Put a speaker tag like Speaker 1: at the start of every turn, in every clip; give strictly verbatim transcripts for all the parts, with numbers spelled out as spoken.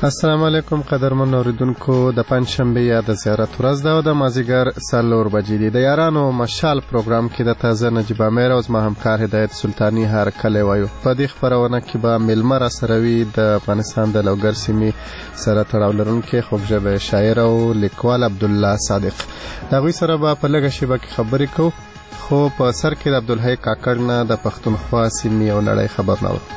Speaker 1: السلام علیکم قدرمن اوریدونکو، د پنځشنبه یا د زیارت ورځ ده او د مازدیګر څلور بجې دي. د یارانو مشال پروګرام کې د تازه نجیب امیر او زما همکار هدایت سلطاني هرکلی وایو. په دې خپرونه کې به میلمه راسره وي د افغانستان د لوګر سیمې سره تړاو لرونکی خوږژبی شاعر او لیکوال عبدالله صادق. د هغوی سره به په لږه شیبه کې خبرې کوو، خو په سر کې د عبدالحی کاکړ نه د پښتونخوا سیمې او نړۍ خبرنامه.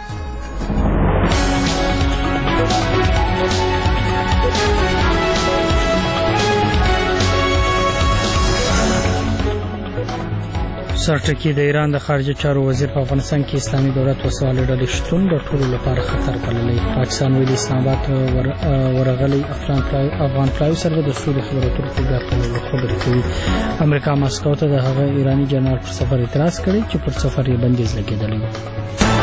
Speaker 2: سرټکی د ایران د خارجه چارو وزیر په افغانستان کې اسلامي دولت وسوال ډلې شتون د ټولو لپاره خطر بللی. پاکستان ویلي اسلام آباد ور ورغلی افغان پلاوي سره د سولې خبرو تر بیا کولو خبرې کوي. امریکا ماسکو ته د هغه ایرانی جنرال پر سفر اعتراض کړی چې پر سفر یې بندیز لګېدلی و.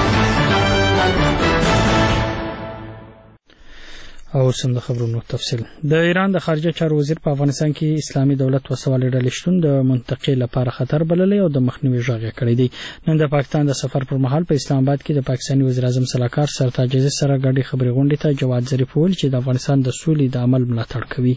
Speaker 2: او سم د خبرونو تفصیل. د ایران د خارجه چارو وزیر په افغانستان کې اسلامي دولت وسوال ډلې شتون د منطقې لپاره خطر بللی او د مخنیوي غږ کړی دی. نن د پاکستان د سفر پر مهال په اسلام آباد کې د پاکستاني وزیر اعظم سلاکار سرتاج عزیز سره ګډې خبرې غونډې ته جواد ظریف وویل چې د افغانستان د سولې د عمل ملاتړ کوي.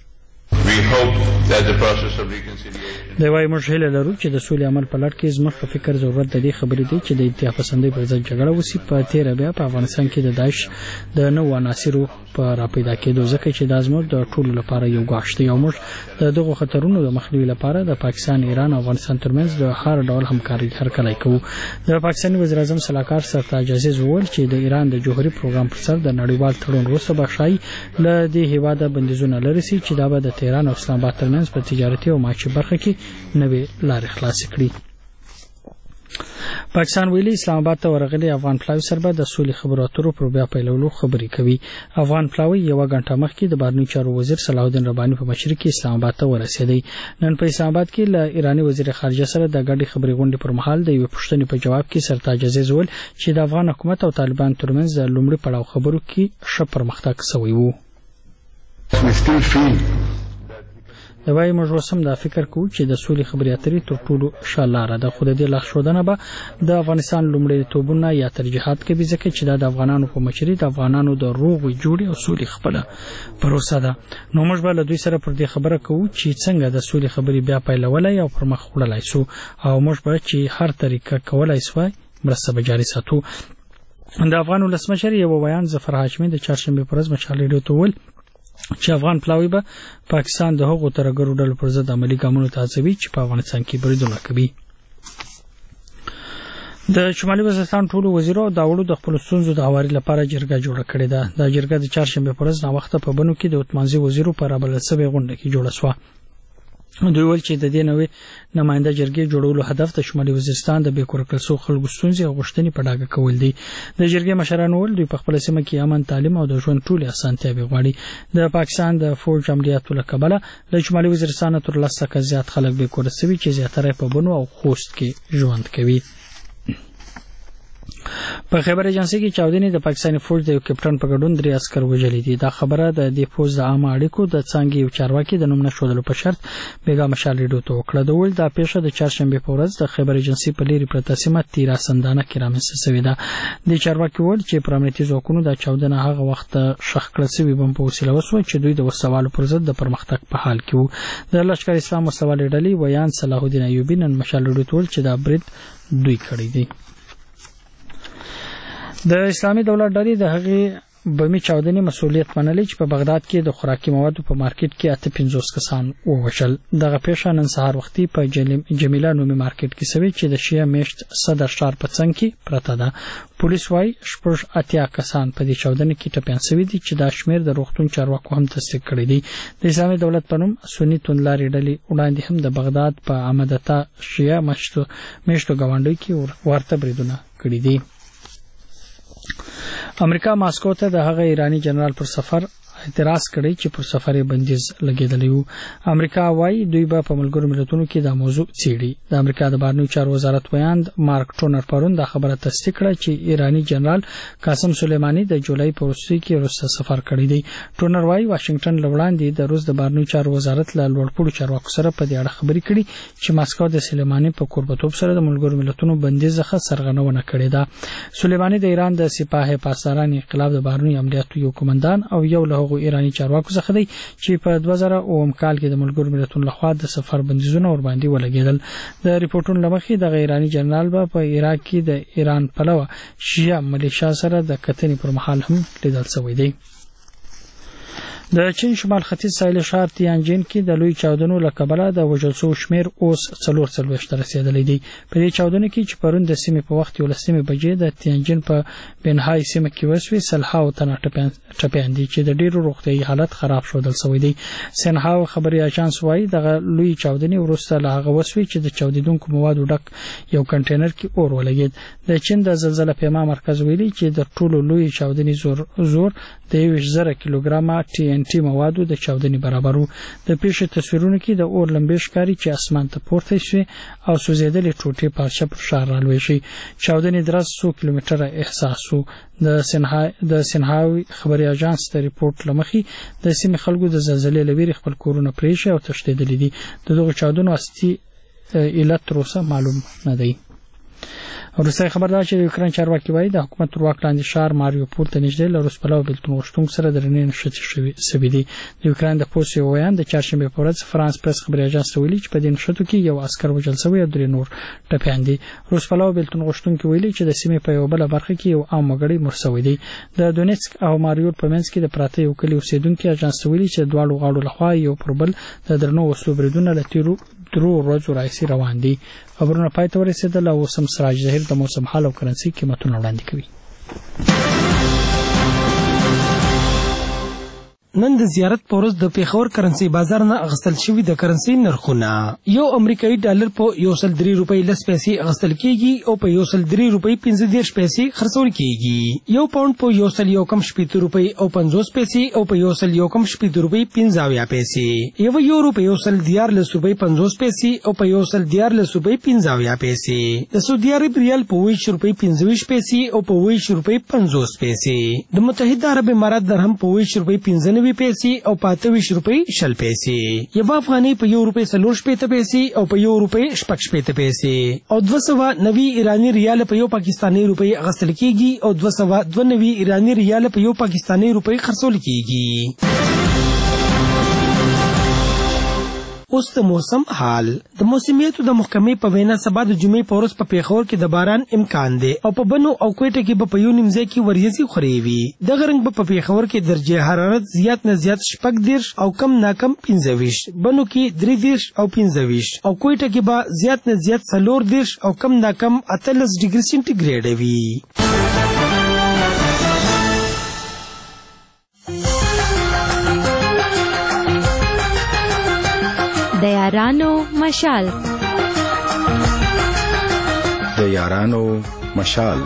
Speaker 2: د وای موږ هیله لرو چې د سولې عمل په لړ کې زموږ په فکر ضرورت د دې خبرې دی چې د انتها پسندۍ پر ضد جګړه وسی. په تیر بیا په افغانستان کې د داعش د نو عناصرو په راپیدا کېدو ځکه چې د زموږ د ټولو لپاره یو غاښ دی او موږ د دغه خطرونو د مخنیوي لپاره د پاکستان، ایران او افغانستان ترمنځ د هر ډول همکاري هرکلی کوو. د پاکستاني وزیر اعظم سلاکار سرتاج عزیز وویل چې د ایران د جوهري پروګرام پر سر د نړیوال تړون وروسته به شای له دې هیواده بندیزونه لري چې دا به د تهران او اسلام آباد ترمنځ په تجارتي او معاشي برخه کې نوې لارې خلاصې کړي. پاکستان ویلي اسلام آباد ته ورغلي افغان پلاوي سره به د سولې خبرو اترو پر بیا پیلولو خبرې کوي. افغان پلاوي یو غنټه مخکې د بهرنیو چارو وزیر صلاح الدین رباني په مشرۍ کې اسلام آباد ته ورسېدی. نن په اسلام آباد کې له ایرانی وزیر خارجه سره د ګډې خبرې غونډې پر مهال د یوې پوښتنې په جواب کې سرتاج عزیز وویل چې د افغان حکومت او طالبان ترمنځ د لومړي پړاو خبرو کې ښه پرمختګ شوی و. د وای موږ وسم دا فکر کوو چې د سولې خبرې اترې تر ټولو ښه لاره ده، خو د دې لارښودنه به د افغانستان لومړیتوبونه یا ترجیحات کوي ځکه چې دا د افغانانو په مشرۍ د افغانانو د روغې جوړې او سولې خپله پروسه ده. نو موږ به له دوی سره پر دې خبره کوو چې څنګه د سولې خبرې بیا پیلولی او پر مخ وړلی سو او موږ به چې هر طریقه کولی سوای مرسته به جاري ساتو. د افغان ولسمشر یو بیان ظفر هاشمي د چهارشنبې په ورځ مشال ریډیو ته وویل چې افغان پلاوي به پاکستان د هغو ترهګرو ډلو پر ضد عملي ګامونو ته هڅوي چې په افغانستان کې بریدونه کوي. د شمالي وزیرستان ټولو وزیرو او داوړو د خپل ستونزو د هواري لپاره جرګه جوړه کړې ده. دا جرګه د چهارشنبې په ورځ ناوخته په بنو کې د اتمانځي وزیرو په رابلل شوې غونډه کې جوړه شوه. دوی ویل چې د دې نوې نماینده جرګې جوړولو هدف د شمالي وزیرستان د بې کور کړل شوو خلکو ستونزې او غوښتنې په ډاګه کول دي. د جرګې مشران وویل دوی په خپله سیمه کې امن، تعلیم او د ژوند ټولې اسانتیاوې غواړي. د پاکستان د فوج عملیاتو له کبله له شمالي وزیرستان تر لس څخه زیات خلک بې کوره شوي چې زیاتره په بنو او خوست کې ژوند کوي. په خبر ایجنسی کې چاودنې د پاکستاني فوج د یو کپټن په ګډون درې عسکر وژلي دي. دا خبره د دې فوج د عامه اړیکو د څانګې یو چارواکي د نوم نښودلو په شرط بیګا مشال ریډیو ته وکړه. د ویل دا پیښه د چهارشنبې په ورځ د خبر ایجنسی په لیرې پرته سیمه تیرا سندانه کې رامنځته شوې ده. د چارواکي ویل چې پر امنیتي ځواکونو دا چاودنه هغه وخت ښخ کړل شوې بم په وسیله وشوه چې دوی د وسوالو پر ضد د پرمختګ په حال کې وو. د لښکر اسلام وسوالې ډلې ویان صلاح الدین ایوبي نن مشال ریډیو ته ویل چې دا برید دوی کړی دی. د اسلامي دولت ډلې د هغې بمي چاودنې مسؤلیت منلی چې په بغداد کې د خوراکي موادو په مارکیټ کې اته پنځوس کسان ووژل. دغه پیښه نن سهار وختي په جمیله نومي مارکیټ کې شوې چې د شیعه میشت صدر ښار په څنګ کې پرته ده. پولیس وایي شپږ اتیا کسان په دې چاودنې کې ټپیان شوي دي چې دا شمېر د روغتون چارواکو هم تصدیق کړی دی. د اسلامي دولت په نوم سني توندلارې ډلې وړاندې هم د بغداد په عمدتا شیعه میشتو ګاونډیو کې ورته بریدونه کړي دي. امریکا ماسکو ته د هغه ایرانی جنرال پر سفر اعتراض کړی چې پر سفر بندیز لګیدلی وو. امریکا وايي دوی به په ملګرو ملتونو کې دا موضوع څیړي. د امریکا د بهرنیو چارو وزارت ویاند مارک ټونر پرون دا خبره تصدیق کړه چې ایرانی جنرال قاسم سلیمانی د جولای په وروستي کې روس سفر کړی دی. ټونر وايي واشنگټن لوړاندې د روس د بهرنیو چارو وزارت له لوړپوړو چارواکو سره په دې اړه خبرې کړي چې ماسکو د سلیمانی په کوربتوب سره د ملګرو ملتونو بندیز څخه سرغړونه کړې ده. سلیمانی د ایران د سپاه پاسداران انقلاب د بهرنیو عملیاتو یو کمانډان او یو له هغو ایرانی چارواکو څخه دی چې په دوه زره اووه کال کې د ملګرو ملتونو لخوا د سفر بندیزونه ور باندې ولګېدل. د ریپورتونو لمخې د ایرانی جنرال به په عراق کې د ایران پلوه شیعه ملیشیا سره د کتنې پر مهال هم لیدل شوی دی. د چین شمال ختیځ ساحل ښار تیانجین کې د لوی چاودنو له کبله د وژل شوو شمیر اوس څلور څلوېښت ته رسېدلی دی. په دې چاودنو کې چې پرون د سیمې په وخت یولسمې بجې د تیانجین په بنهای سیمه کې وسوې سلهاو تنه ټپیان دي چې د ډېرو روغتیایي حالت خراب ښودل شوی دی. سنهاو خبري اژانس وایي دغه لوی چاودنې وروسته له هغه وسوې چې د چاودېدونکو موادو ډک یو کنټینر کې اور ولګېد. د چین د زلزله پیما مرکز ویلي چې د ټولو لوی چاودنې زور زور د یویشت زره کیلوګرامه ټي ان ټي موادو د چاودنې برابرو. د پیښې تصویرونو کې د اور لمبې ښکاري چې اسمان ته پورته شوې او سوځېدلې ټوټې پارچه پر ښار رالویږي. چاودنې درز څو کیلومتره احساس وو. د سنها د سنهاوي خبري اژانس د ریپورت لمخې د سیمې خلکو د زلزلې لویری خپل کورونه پریښي او تښتېدلي دي. دغه چاودنو اصلي علت تر اوسه معلوم نه دی. روسي خبردار چې یوکرين چارواکي وایي د حکومت تر واک لاندې ښار ماریوپول ته نږدې له روس پلوه بېلتون غوښتونکو سره درنې نښتې شوي دي. د یوکرين د پوسټ یو ویان د چهارشنبې په ورځ فرانس پریس خبري اژانس ته ویلي چې په دې نښتو کې یو عسکر وژل شوی او درې نور ټپیان دي. روس پلوه بېلتون غوښتونکو ویلي چې د سیمې په یو بل برخه کې یو عام وګړی مړ شوی دی. د دونیتسک او ماریوپول په منځ کې د پراته یو کلی اوسیدونکو اژانس ته ویلي چې دواړو غاړو لخوا یو پر بل د درنو وسلو بریدونه له تیرو درو ورځو راهیسې روان دي. خبرونه پای ته ورسېدل او سم سراج ظهیر د موسم حال او کرنسي قیمتونه وړاندې کوي.
Speaker 3: نن د زیارت په ورځ د پیښور کرنسي بازار نه اغستل شوی د کرنسي نرخونه یو امریکایي ډالر په یو سل درې روپۍ لس پیسې اغستل کیږي او په یو سل درې روپۍ پنځه دېرش پیسې خرڅول کیږي. یو پاوند په یو سل یو کم شپېته روپۍ او پنځوس پیسې او په یو سل یو کم شپېته روپۍ پنځه اویا پیسې. یو یورو په یو سل دیارلس روپۍ پنځوس پیسې او په یو سل دیارلس روپۍ پنځه اویا پیسې. د سعودي عرب ریال په اووه ویشت روپۍ پنځه ویشت پیسې او په اووه ویشت روپۍ پنځوس پیسې. د متحده عرب امارات درهم په اووه ویشت روپۍ پنځه نوي پیسې او په اته ویشت روپۍ شل پیسې. یو افغانۍ په یو روپۍ څلور شپېته پیسې او په یو روپۍ شپږ شپېته پیسې. او دوه سوه نوي ایراني ریال په یو پاکستاني روپۍ اخیستل کیږي او دوه سوه دوه نوي ایراني ریال په یو پاکستاني روپۍ خرڅول کیږي. اوس د موسم حال. د موسمیاتو د محکمې په وینا سبا د جمعې په ورځ په پیښور کې د باران امکان دی او په بنو او کوټه کې به په یو نیم ځای کې وریځې خورې وي. دغه رنګ به په پیښور کې درجه حرارت زیات نه زیات شپږ دېرش او کم نه کم پنځه ویشت، بنو کې درې دېرش او پنځه ویشت او کوټه کې به زیات نه زیات څلور دېرش او کم نه کم اتلس ډیګري سینټیګریډ وي.
Speaker 4: د یارانو مشال
Speaker 5: د یارانو مشال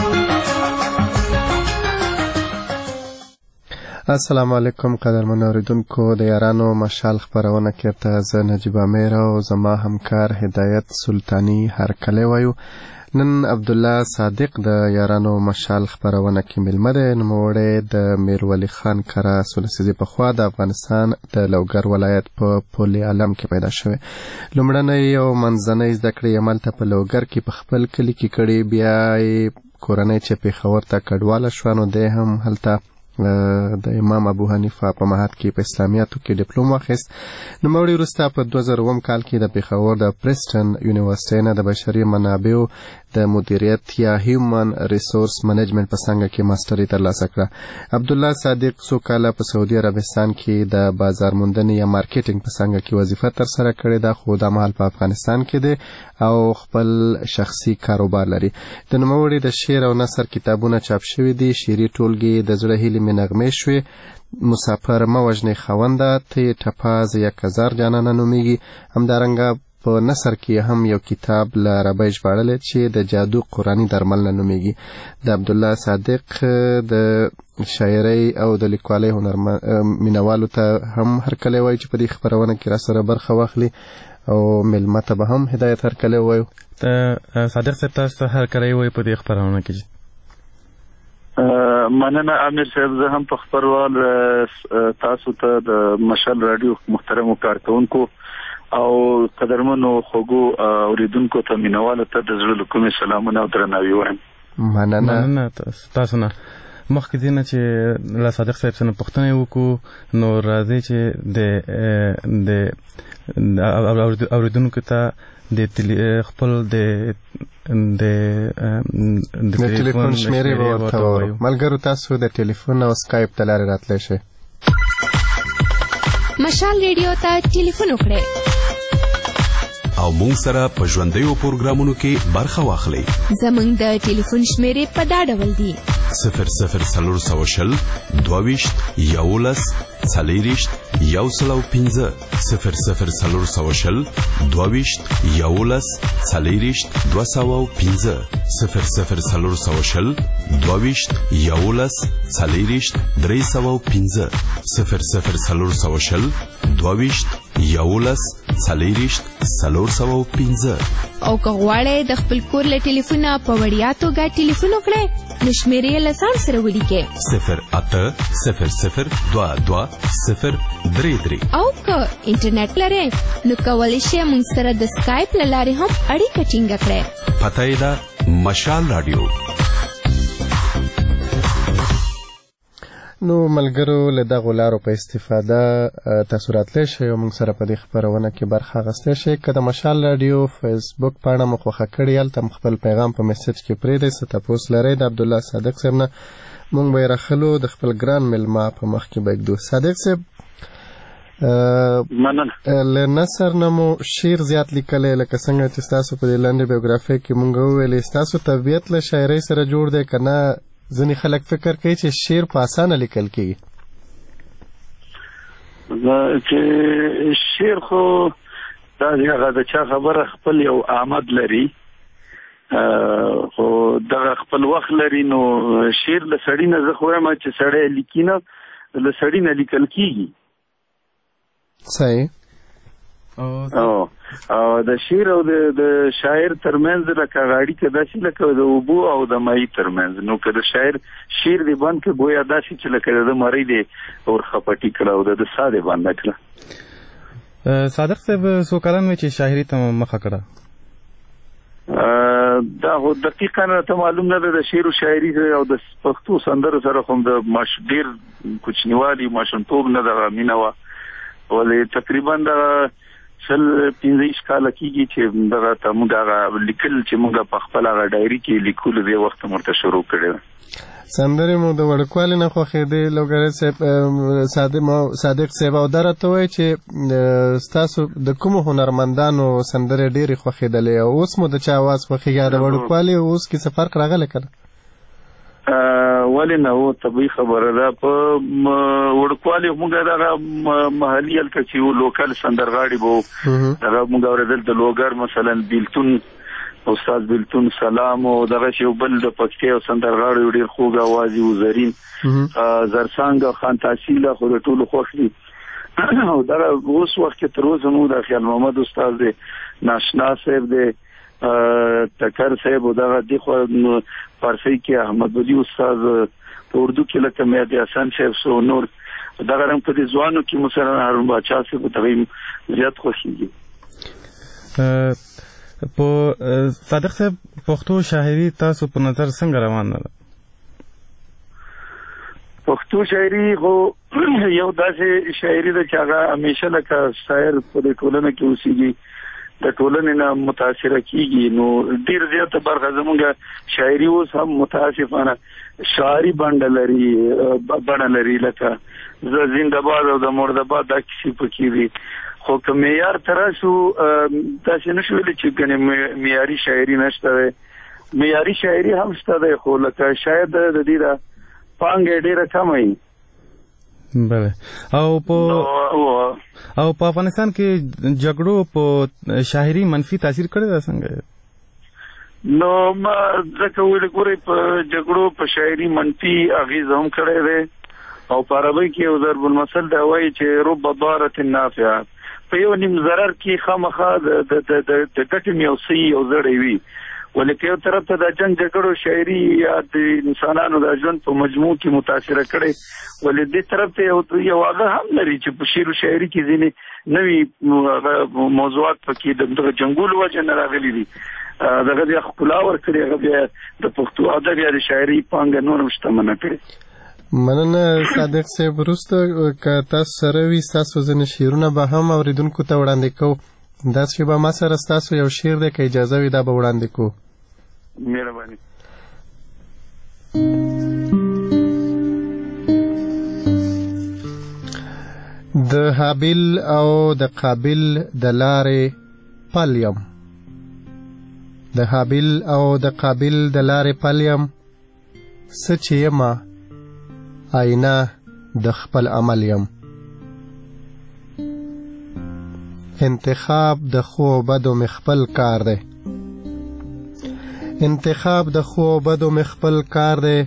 Speaker 1: السلام علیکم قدرمن اوریدونکو. د یارانو مشال خبرونه کړه زه نجیب امیر او زما همکار هدایت سلطانی هرکلی وایو. نن عبد الله صادق د یارانو مشال خبرونه کې ملمه ده. نوموړی د میرولی خان کره سولسیزي په خوا د افغانستان د لوګر ولایت په پولي علم کې پیدا شوی. لومړنی او منځنۍ زده کړې یې هملته په لوګر کې په خپل کلي کې کړې. بیا یې کورنۍ چې پېښور ته کډواله شوه نو دی هم هلته د امام ابو حنیفه په معهد کې په اسلامیاتو کې ډیپلوم واخیست. نوموړی وروسته په دوه زره اووه کال کې د پېښور د پریسټن یونیورسټۍ نه د بشري منابعو د مدیریت یا هیومن ریسورس منیجمنت په څانګه کې ماستري ترلاسه کړه. عبد الله صادق څو کاله په سعودي عربستان کې د بازار موندنې یا مارکیټینګ په څانګه کې وظیفه ترسره کړې ده، خو دا مهال په افغانستان کې دی او خپل شخصي کاروبار لري. د نوموړي د شعر او نثر کتابونه چاپ شوي دي. شعري ټولګې د زړه هیلې مې نغمې شوې، مسافر مه وژنې خاونده، ته یې ټپه زه یک هزار جانانه نومیږي. همدارنګه په نثر کې هم یو کتاب له عربی ژباړلی چې د جادو قرآني درمل نه نومیږي. د عبدالله صادق د شاعرۍ او د لیکوالۍ مینوالو ته هم هرکلی وایي چې په دې خپرونه کې را سره برخه واخلي او مېلمه ته به هم هدایت هرکلی وایو.
Speaker 6: صادق صاحب تاسو ته هرکلی وایي په دې خپرونه کې.
Speaker 7: مننه امیر صاحب. زه هم په خبروال تاسو ته د مشال رادیو محترمو کارکونکو او قدرمنو خوږو اوریدونکو ته مینوالو ته د زړه له کومې سلامونه او درناوي وایم.
Speaker 1: مننه
Speaker 6: مننه تاسو نه. مخکې دې نه چې له صادق صاحب څخه پوښتنه وکړو نو راځي چې د اوریدونکو ته د خپل د د
Speaker 1: د ټلیفون شمیرې ورته وایو. ملګرو تاسو د ټلیفون او سکایپ ته لارې راتلی شئ.
Speaker 4: مشال ریډیو ته ټلیفون وکړئ
Speaker 8: او مونږ سره په ژوندیو پروګرامونو کې برخه واخلئ.
Speaker 4: زمونږ د ټلیفون شمیرې په دا ډول دي:
Speaker 8: صفر صفر څلور سوه شل دوه ویشت یولس څلېرویشت یو سل او پنځه صفر صفر څلور سوه شل دوه ویشت یولس څلېرویشت دوه سوه او پنځه صفر صفر څلور سوه شل دوه ویشت یولس څلېرویشت درې سوه او پنځه صفر صفر څلور سوه شل دوه ویشت یولس څلېرویشت څلور سوه او پنځه.
Speaker 4: او که غواړئ د خپل کور له ټلیفونه په وړیا توګه ټلیفون وکړئ نو شمیرې یې له ځان سره ولیکئ:
Speaker 8: صفر اته صفر صفر دوه دوه صفر درې درې.
Speaker 4: او که انټرنیټ لرئ نو کولی شئ موږ سره د سکایپ له لارې هم اړیکه ټینګه کړئ.
Speaker 8: پته یې ده مشال رادیو.
Speaker 1: نو ملګرو له دغو لارو په استفاده تاسو راتلی شئ او موږ سره په دې خپرونه کې برخه اخیستی شئ. که د مشال رادیو فیسبوک پاڼه مو خوښه کړې هلته م خپل پیغام په میسج کې پرېږدئ. څه تپوس لرئ د عبدالله صادق صاحب نه موږ به یې راخلو. د خپل ګران میلمه په مخ کې به ږدو. صادق صاحب له نثر نه مو شعر زیات لیکلی لکه څنګه چې ستاسو په دې لنډې بیوګرافۍ کې موږ وویلې. ستاسو طبیعت له شاعرۍ سره جوړ دی که نه ځینې خلک فکر کوي چې شعر په اسانه لیکل کېږي؟
Speaker 7: چې شعر خو دا هغه د چا خبره خپل یو آمد لري خو دغه خپل وخت لري. نو شعر له سړي نه زه خو وایم چې سړی لیکي نه له سړي نه لیکل کېږي.
Speaker 1: صحیح.
Speaker 7: او او د شعر او د شاعر ترمنځ لکه اړیکه داسې لکه د اوبو او د ماهي ترمنځ. نو که د شاعر شعر دی بند که گویا داسې چې لکه د مری دی ورخپټي کړه او د سا دی بند کړه.
Speaker 6: صادق صاحب څو کلن وی چې شاعري ته مخه کړه؟
Speaker 7: دا خو دقیقا ته معلوم نه ده. د شعر او شاعري او د پښتو سندرو سره خو د ماش ډیر کوچنیوالي ماشومتوب نه دغه مینه وه. ولې تقریبا د شل پنځه کاله کېږي چې دغه ته موږ هغه لیکل چې موږ په خپل هغه ډایري کې لیکلو دې وخت مرته شروع کړی.
Speaker 1: سندرې مو د وړوکوالي نه خوښېدې لوګری صاحب صادق صاحب؟ او دا راته وایي چې ستاسو د کومو هنرمندانو سندرې ډېرې خوښېدلې او اوس مو د چا اواز خوښېږي؟ د وړوکوالي او اوس کې څه فرق راغلی که نه؟
Speaker 7: ولې نه و طبیعي خبره ده. په وړوکوالي موږ دغه محلي هلته چې و لوکل سندرغاړي به و دغه موږ اورېدل د لوګر مثلا بیلتون استاد بیلتون سلام او دغه چې یو بل د پکتیا او سندرغاړي ډېر خوږ اواز یې و زرین زرڅانګه خان تحصیله خو د ټولو خوښ دي. او دغه اوس وخت کې تر اوسه موږ د خیال محمد استاد دی، ناشنا صاحب دی، تکر صاحب او دغه دی خو فارسی کې احمد ولی استاد، په اردو کې لکه مهدي حسن صاحب سو نور دغه رنګ په دې ځوانو کې مثلا هارون باچا صاحب ته زیات خوښیږي.
Speaker 6: په صادق صاحب پښتو شاعري تاسو په نظر څنګه روانه ده؟
Speaker 7: پښتو شاعري خو یو داسې شاعري ده چې هغه همیشه لکه شاعر په دې ټولنه کې اوسېږي، د ټولنې نه متاثره کیږي. نو ډیر زیاته برخه زموږ شاعري اوس هم متاسفانه شاعري بڼه لري بڼه لري لکه زه زنده‌باد او د مرده‌باد دا کیسې پکې دي. خو که معیار ته راشو داسې نه شو ویلی چې ګنې معیاري شاعري نشته دی، معیاري شاعري هم شته دی خو لکه شاید د دې دا پانګه ډیره کمه وي.
Speaker 6: بله. او په او په افغانستان کې جګړو په شاعري منفي تاثیر کړی دا څنګه؟
Speaker 7: نو ما ځکه ویل ګورې په جګړو په شاعري منفي اغیز هم کړی دی او په عربي کې یو ضرب المثل دا وایي چې رب ضارة نافعة، په یو نیم ضرر کې خامخا د د ګټې میوسي او زړې وي، ولکه یو طرف ته د جنگ جګړو شاعري یا د انسانانو د ژوند په مجموع کې متاثر کړي، ولې دې طرف ته یو هغه هم لري چې په شعر او شاعري کې ځینې نوي موضوعات پکې د جنگولو وجه نه راغلي دي، دغه د خپل اور کړی هغه بیا د پښتو ادب یا د شاعري پانګه نور مشتمنه کړي.
Speaker 1: مننه صادق صاحب. وروسته که تاسو سره وي ستاسو ځینې شعرونه به هم اوریدونکو ته وړاندې کوو. داسې به ما سره ستاسو یو شعر دی که اجازه وي دا به وړاندې کوو.
Speaker 7: مهرباني.
Speaker 1: د حابیل او د قابل د لارې پل یم، د حابیل او د قابل د لارې پل یم، څه چې یمه آینه د خپل عمل یم. انتخاب د خو بدو مې خپل کار دی، انتخاب د خو بدو مې خپل کار دی،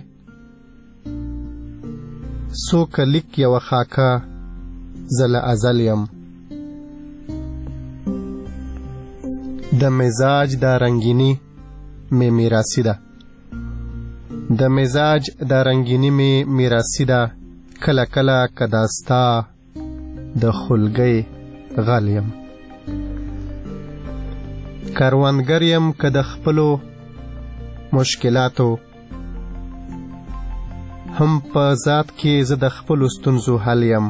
Speaker 1: څوک لیک یوه خاکه زه له ازل یم. د مزاج دا رنگینی مې میراثي ده، د مزاج دا رنگینی مې میراثي ده، کله کله که دا ستا د خلګۍ غل یم. کروندګر یم که د خپلو مشکلاتو، هم په ذات کې زه د خپلو ستونزو حل یم.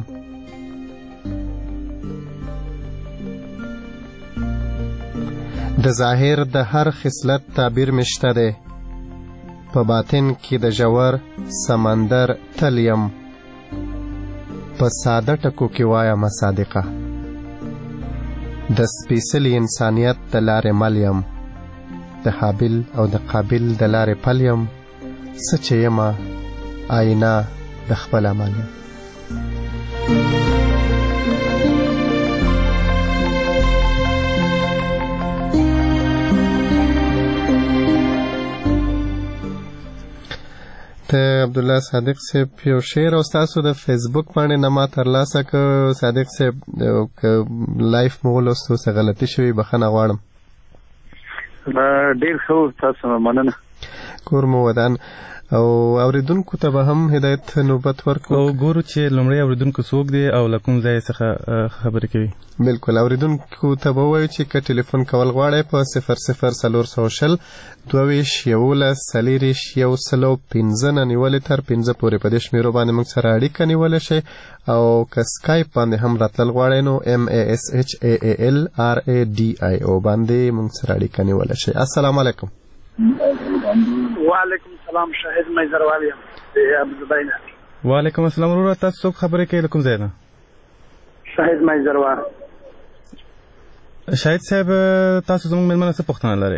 Speaker 1: د ظاهر د هر خصلت تعبیر مشته دی، په باطن کې د ژور سمندر تل یم. په ساده ټکو کې وایم صادقه، د سپېڅلي انسانیت د لارې مل یم. د حابیل او د قابل د لارې پل یم، څه چې یمه آینه د خپل عمل یم. ته عبدالله صادق صاحب یو شعر او ستاسو د فیسبوک باندې نه ما ترلاسه که صادق صاحب که لایف مو ولوستو څه غلطي شوي بخښنه غواړم.
Speaker 7: ډېر ښه، تاسو مننه.
Speaker 1: کور مو ودان. او اوریدونکو ته به هم هدایت نوبت ورکړو
Speaker 6: او ګورو چې لومړی اوریدونکو څوک دی او له کوم ځای څخه خبرې کوي.
Speaker 1: بالکل، اوریدونکو ته به ووایو چې که ټلیفون کول غواړئ په صفر صفر څلور سوه شل دوه ویشت یولس څلېرویشت یو سل او پنځه نه نیولې تر پنځه پورې په دې شمېرو باندې موږ سره اړیکه نیولی شئ. او که سکایپ باندې هم راتلل غواړئ نو ام ای اس ایچ ای ای ال آر ای ډي آی او باندې موږ سره اړیکه نیولی شئ. السلام علیکم.
Speaker 9: وعلیکم السلام. شاهد میزروال یم د ابوظبی نه.
Speaker 6: وعلیکم السلام. وروره تاسو څوک خبرې کوي له کوم ځای نه؟
Speaker 9: شاهد میزروال.
Speaker 6: شاهد صاحب تاسو زموږ مېلمانه څه پوښتنه لرئ؟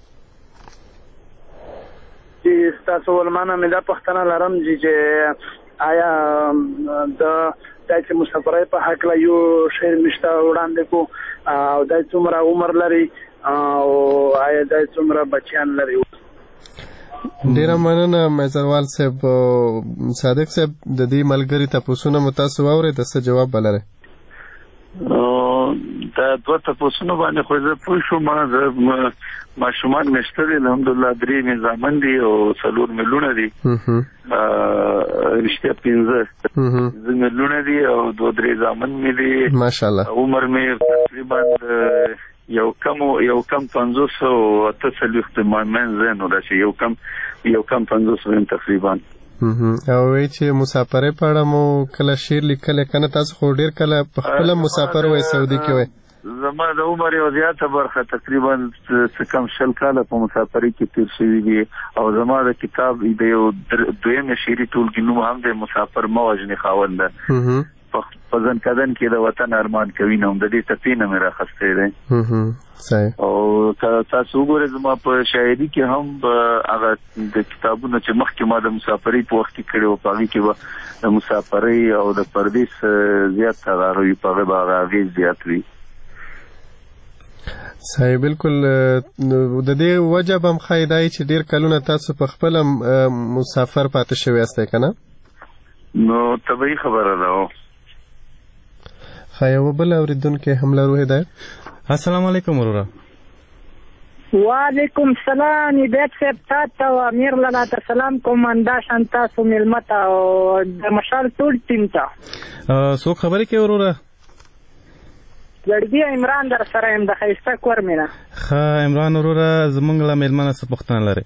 Speaker 9: چې ستاسو ولمانه مې دا پوښتنه لرم چې آیا د داسې مسافرۍ په هکله یو شعر مشته وړاندې کو او دا څومره عمر لري او آیا دا څومره بچیان لري؟
Speaker 1: ډیره مننه میزروال صاحب. صادق صاحب د دې ملګري تپوسونه مو تاسو واورئ، د څه جواب به لرئ؟
Speaker 7: دا دوه تپوسونه باندې خو زه پوه شوم. ماشومان مې شته دي الحمدلله، درې مې زامن دي او څلور مې لوڼه دي. رښتیا پنځه مې لوڼه دي او دوه درې زامن مې دي
Speaker 1: ماشاءالله.
Speaker 7: عمر مې تقریبا یو کم یو کم پنځوس او اته څلوېښت منځ نو دا چې یو کم یو کم پنځوس ویم تقریبا.
Speaker 1: او وی چې مسافرۍ په اړه مو کله شعر لیکلی که نه؟ تاسو خو ډېر کله په خپله مسافر وای سعودي کې وای.
Speaker 7: زما د عمر یو زیاته برخه تقریبا څه کم شل کاله په مسافرۍ کې تیر شوي دي او زما د کتاب د یو دویم شعري ټولګي نوم هم د مسافر مه وژنې خاوند ده. په ځن کدن کې د وطن ارمان کوي نو د دې تپې نه مې راخستی دی
Speaker 1: صحیح.
Speaker 7: او تاسو وګورئ زما په شاعري کې هم هغه د کتابونو چې مخکې ما د مسافرۍ په وخت کې کړي وو په هغې کې به د مسافرۍ او د پردیس زیات هغه وي په هغې به هغه اغېز زیات وي.
Speaker 1: صحیح بالکل. د دې وجه به هم ښایي دا چې ډېر کلونه تاسو په خپله مسافر پاتې شوي یاستئ که نه؟
Speaker 7: نو طبیعي خبره ده.
Speaker 1: ښه یو بل اورېدونکی هم لرو هدایت.
Speaker 6: السلام علیکم وروره.
Speaker 10: وعلیکم سلام هدایت صاحب تاته او امیر لاله ته سلام کوم انداشان تاسو مېلمه ته او د مشال ټول ټیم ته.
Speaker 6: څوک خبرې کوي وروره؟
Speaker 10: زړګي عمران در سره یم د ښایسته کور مې نه.
Speaker 6: ښه عمران وروره زموږ له مېلمه نه څه پوښتنه لرئ؟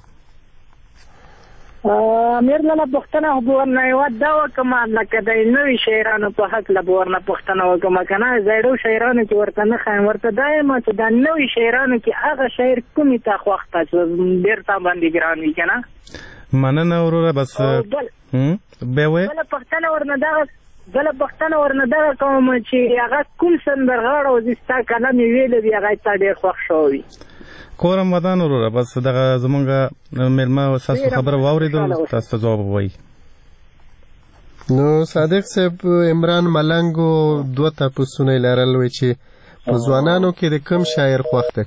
Speaker 10: امیر لاله پوښتنه خو به ورنه یوه دا وکړم لکه د نوي شاعرانو په هکله به ورنه پوښتنه وکړم که نه زړو شاعرانو کې ورته نه ښایم ورته دا یم چې دا نوي شاعرانو کې هغه شاعر کومې ته خوښ ته چې ډېر تا باندې ګران وي که نه.
Speaker 6: مننه وروره. بس بیا وایې
Speaker 10: بله پوښتنه ورنه دغه بله پوښتنه ورنه دغه کوم چې هغه کوم سندرغاړی او چې ستا کلم یې ویلی وي هغه تا ډېر خوښ شوی.
Speaker 6: کورم ودان وروره. بس دغه زمونږ مېلمه ستاسو خبره واورېدل تاسو ته ځواب ووایي.
Speaker 1: نو صادق صاحب عمران ملنګو دوه تپوسونه یې لرل وی چې په ځوانانو کې د کوم شاعر خوښ دی؟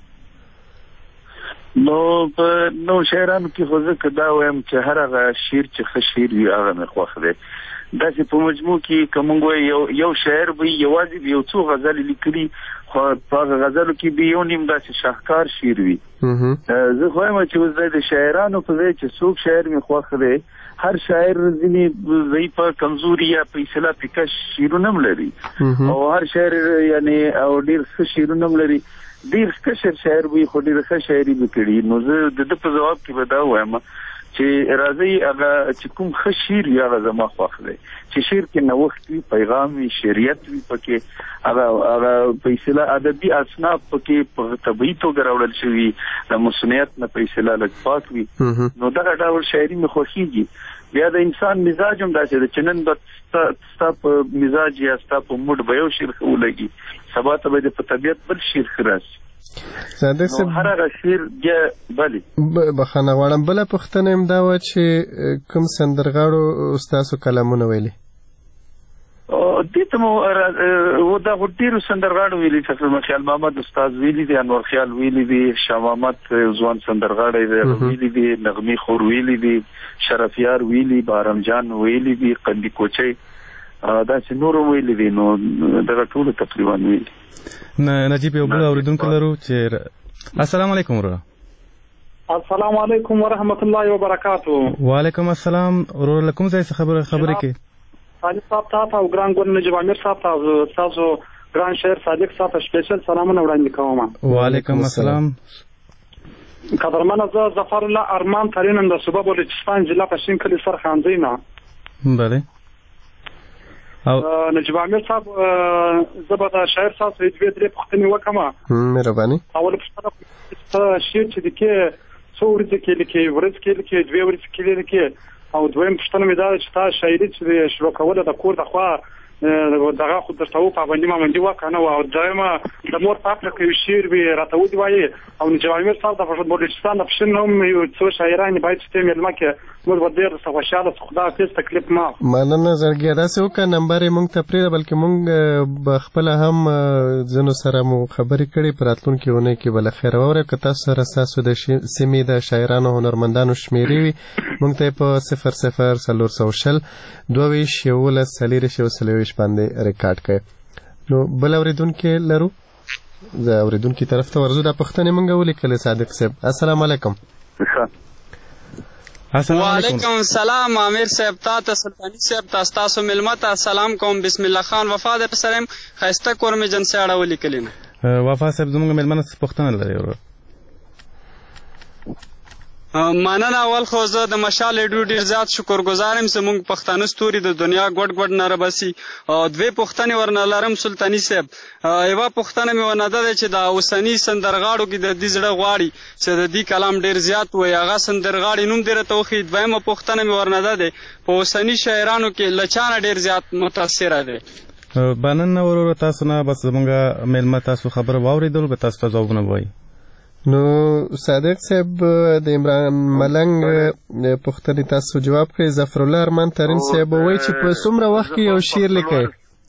Speaker 7: نو په نو شاعرانو کې خو زه که دا وایم چې هر هغه شعر چې ښه شعر وي هغه مې خوښ دی. داسې په مجموع کې که موږ وایو یو یو شاعر به یوازې یو څو غزلې لیکلي خو په هغه غزلو کې به یو نیم داسې شاهکار شعر وي. زه خو وایم چې اوس د شاعرانو په ځای چې څوک شاعر مې خوښ دی هر شاعر ځینې ضعیفه کمزوري یا په اصطلاح پیکش شعرونه هم لري او هر شاعر یعنې او ډېر ښه شعرونه هم لري. ډېر کشر شاعر وي خو ډېر ښه شاعري به کړي. نو زه د ده په ځواب کې به دا وایم چې راځي هغه چې کوم ښه شعر وي هغه زما خوښ دی چې شعر کې نوښت وي پیغام وي شعریت وي پکې هغه هغه په اصطلاح ادبي اصناف پکې په طبیعي توګه راوړل شوي د مصنوعیت نه په اصطلاح لږ پاک وي. نو دغه ډول شاعري مې خوښېږي. بیا د انسان مزاج هم داسې ده چې نن به ستا په مزاج یا ستا په موډ به یو شعر ښه ولګي سبا ته به د په طبیعت بل شعر ښه راشي.
Speaker 1: صادق صاحب
Speaker 7: هر هغه شعر بیا بلې
Speaker 1: بخښنه غواړم بله پوښتنه هم دا وه چې کوم سندرغاړو ستاسو کلمونه ویلي؟
Speaker 7: دې ته مو دا خو ډېرو سندرغاړو ویلي چې خیال محمد استاد ویلي دی انور خیال ویلي دی شاه محمد ځوان سندرغاړی دی ویلي دی نغمې خور ویلي دی شرفیار ویلي بارم جان ویلي دی قندي کوچی داسې نور ویلي دی. نو دغه ټولو تقریبا ویلي.
Speaker 6: نجیب یو بل اورېدونکی لرو چې السلام علیکم وروره.
Speaker 11: السلام علیکم ورحمت الله وبرکاتو.
Speaker 6: وعلیکم السلام وروره. له کوم ځای څخه خبرې کوي؟
Speaker 11: صادق صاحب ته او ګران ګل نجیب امیر صاحب ته تاسو ګران شاعر صادق صاحب ته سپیشل سلامونه وړاندې کوم.
Speaker 6: وعلیکم السلام.
Speaker 11: قدرمنه زه ظفر الله ارمان ترینم د صوبه بلوچستان ضلع پښین کلی سرخاندی نه.
Speaker 6: بله
Speaker 11: او نجیب امیر صاحب زه به د شاعر صاحب دوې درې پوښتنې وکړم.
Speaker 1: مهرباني.
Speaker 11: اوله پوښتنه شعر چې لیکې څو ورځې کې لیکې ورځ کې لیکې دوې ورځې کې لیکې او دویم پوښتنه مې دا ده چې تا شاعري چې شروع کوله د کور د خوا دغه خو درته و پابندي مامندي وکړه نه وه او دویمه د مور په هکله که یو شعر وي راته ودې وایي او نجیب امیر صاحب د بلوچستان د پښین هم یو څو شاعران باید چې ته مېلمه کې موږ به ډېر درته خوشحاله شو. خدا حافظ تکلیف ما.
Speaker 1: مننه زړګیه. داسې وکړه نمبر یې موږ ته پرېږده بلکې موږ به خپله هم ځینو سره مو خبرې کړې په راتلونکې اونۍ کې به له خیره واورئ که تاسو سره ستاسو د سیمې د شاعرانو هنرمندانو شمېرې وي موږ ته یې په صفر صفر څلور سوه شل دوه ویشت یولس څلېرویشت یو څلېرویشت باندې ریکارډ کړئ. نو بل اورېدونکی لرو زه اورېدونکي طرف ته ورځو. دا پوښتنې موږ ولیکلې صادق صاحب. السلام علیکم.
Speaker 12: وعلیکم السلام امیر صاحب تا ته سلطانی صاحب تاسو تاسو مېلمه ته سلام کوم. بسم الله خان وفا در سره یم ښایسته کور مې جن سیاړه ولیکلې
Speaker 6: وفا صاحب زموږ مېلمه نه څه پوښتنه لري؟
Speaker 12: مننه. اول خو زه د مشال ریډیو ډېر زیات شکرګزار یم. زموږ پښتانه ستوري د دنیا ګوډ ګوډ نه راباسي. دوې پوښتنې ورنه لرم سلطاني صاحب. یوه پوښتنه مې ورنه ده چې د اوسني سندرغاړو کې د دې زړه غواړي چې د دې کلام ډېر زیات وایي، هغه سندرغاړي نوم دې راته وښیي. دویمه پوښتنه مې ورنه ده دی په اوسني شاعرانو کې له چا نه ډېر زیات متاثره دی؟
Speaker 6: مننه وروره تاسو نه. بس زموږ میلمه تاسو خبره واورېدل، به تاسو ته ځوابونه ووایي.
Speaker 1: نو صادق صاحب د عمران ملنګ پوښتنې تاسو جواب کړئ. ظفرالله ارمان ترین صاحب وایي چې په څومره وخت کې یو شعر لیکئ؟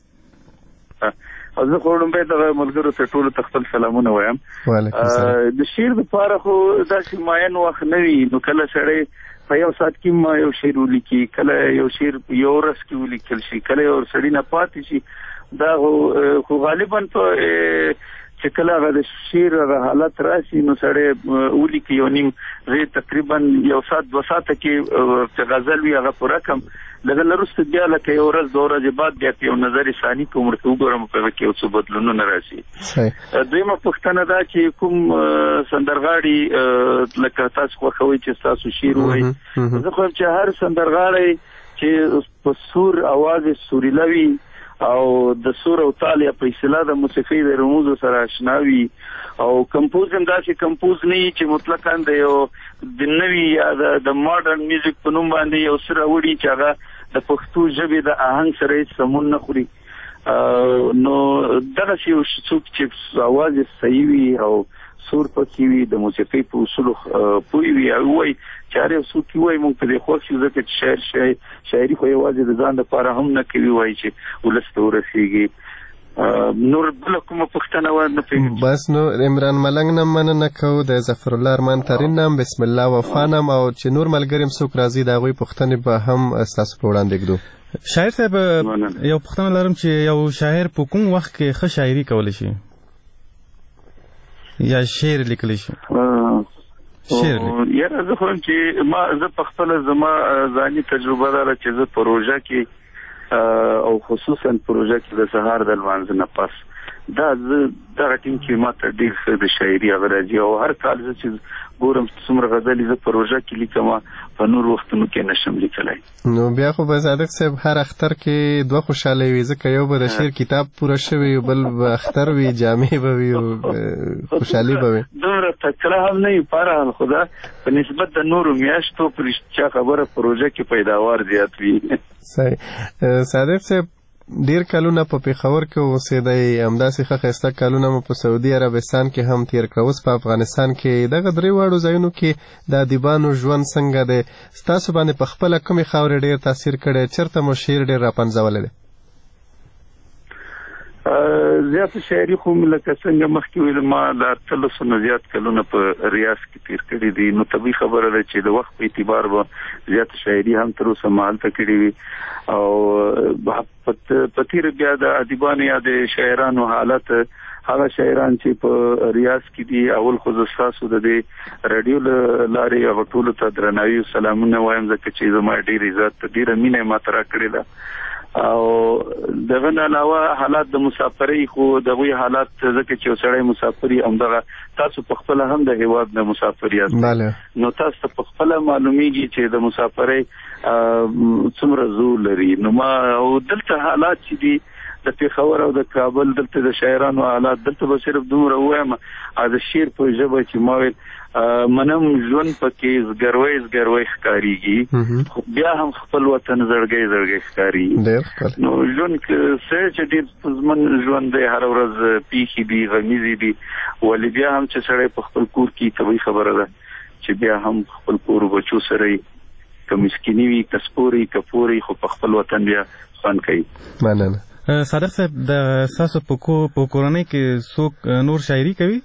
Speaker 7: زه خو لومړی دغه ملګرو ته ټولو ته خپل سلامونه وایم. د شعر دپاره خو داسې معین وخت نه وي، نو کله سړی په یو ساعت کې ما یو شعر ولیکي، کله یو شعر په یو ورځ کې ولیکل شي، کله یو سړی نه پاتې شي. دا خو غالبا په چې کله هغه د شعر هغه حالت راشي نو سړی ولیکي یو نیم زه تقریبا یو ساعت دوه ساعته کې چې غزل وي هغه پوره کړم. لږ نه وروسته بیا لکه یو ورځ دوه ورځې بعد بیا یو نظر ثاني کوم ورته وګورم په هغه کې یو څه بدلونونه راشي. دویمه پوښتنه دا چې کوم سندرغاړي لکه تاسو خوښوئ چې تاسو شعر ووایي. زه خو چې هر سندرغاړی چې په سور اواز سوریله وي او د سور او تال یا په اصطلاح د موسیقۍ د رموزو سره آشنا وي او کمپوز هم داسې کمپوز نه وي چې مطلقاً د یو د نوي یا د ماډرن میوزیک په نوم باندې یو څه راوړي چې هغه د پښتو ژبې د آهنګ سره هېڅ سمون نه خوري. نو دغسې یو څوک چې اواز یې صحیح وي او سور پکې وي، د موسیقۍ په اصولو پوه وي او وایي چې هر یو څوک وایي موږ په دې خوښ یو ځکه چې شاعر شاعري خو یوازې د ځان لپاره هم نه کوي، وایي چې ولس ته ورسېږي. نور بله کومه پوښتنه وه نه پوهېږم.
Speaker 1: بس نو عمران ملنګ نه مننه کوو، د ظفرالله ارمان ترین نم، بسم الله وفا نم، او چې نور ملګري هم څوک راځي د هغوی پوښتنې به هم ستاسو په وړاندې ږدو.
Speaker 6: شاعر صاحب یو پوښتنه لرم چې یو شاعر په کوم وخت کې ښه شاعري کولی شي یا شعر لیکلی شي؟
Speaker 7: یاره زه خو چې ما زه په خپله زما ځاني تجربه ده چې زه په روژه کې او خصوصا په روژه کې د سهار د لمانځه نه پس دا زه دغه ټیم کې ما ته ډېر ښه د شاعري هغه راځي او هر کال زه چې ګورم څومره غزلې زه په روژه کې لیکم په نور وختونو کې نشم لیکلی.
Speaker 1: نو بیا خو به صادق صاحب هر اختر کې دوه خوشحالۍ وي، ځکه یو به د شعر کتاب پوره شوی وي، بل به اختر وي، جامې به وي او خوشحالي به وي. دومره
Speaker 7: تکړه هم نه وي پاره هم، خو دا په نسبت د نورو میاشتو په رښتیا خبره په روژه کې پیداوار زیات وي.
Speaker 1: صحیح. صادق صاحب ډیر کلونه په پېښور کې اوسېدی، همداسې ښه ښایسته کلونه مو په سعودي عربستان کې هم تېر کړه. اوس په افغانستان کې دغه درې واړو ځایونو کې د ادیبانو ژوند څنګه دی؟ ستاسو باندې په خپله کومې خاورې ډېر تاثیر کړی؟ چېرته مو شعر ډېر راپنځولی دی؟
Speaker 7: زیات شاعري خو لکه څنګه مخکې ویل ما د اتلسو نه زیات کلونه په ریاض کې تېر کړي دي، نو طبیعي خبره ده چې د وخت په اعتبار به زیات شاعري هم تر اوسه ما هلته کړې وي او په تېره بیا د ادیبانو یا د شاعرانو حالت هغه شاعران چې په ریاض کې دي اول خو زه ستاسو د دې راډیو له لارې هغه ټولو ته درناوي او سلامونه وایم ځکه چې زما ډېر عزت ډېره مینه یې ماته راکړې ده او دغه نه علاوه حالات د مسافرۍ خو دغوی حالات ځکه چې یو سړی مسافري همدغه تاسو په خپله هم د هېواد نه مسافر یاست نو تاسو ته په خپله معلومیږي چې د مسافرۍ څومره زور لري. نو ما او دلته حالات چې دي د پېښور او د کابل دلته د شاعرانو حالات دلته به صرف دومره ووایم د شعر په ژبه چې ما ویل منم ژوند پکې زګروی زګروی ښکارېږي خو بیا هم خپل وطن زړګی زړګی ښکارېږي. نو ژوند څه چې ډېر ستونزمن ژوند دی، هره ورځ پیښې دي، غمیزې دي، ولې بیا هم چې سړی په خپل کور کې طبیعي خبره ده چې بیا هم خپل کور بچو سره که مسکیني وي که سپور وي که پور وي خو په خپل وطن بیا خوند کوي.
Speaker 1: مننه.
Speaker 6: صادق صاحب د ستاسو په کورنۍ کې څوک نور شاعري کوي؟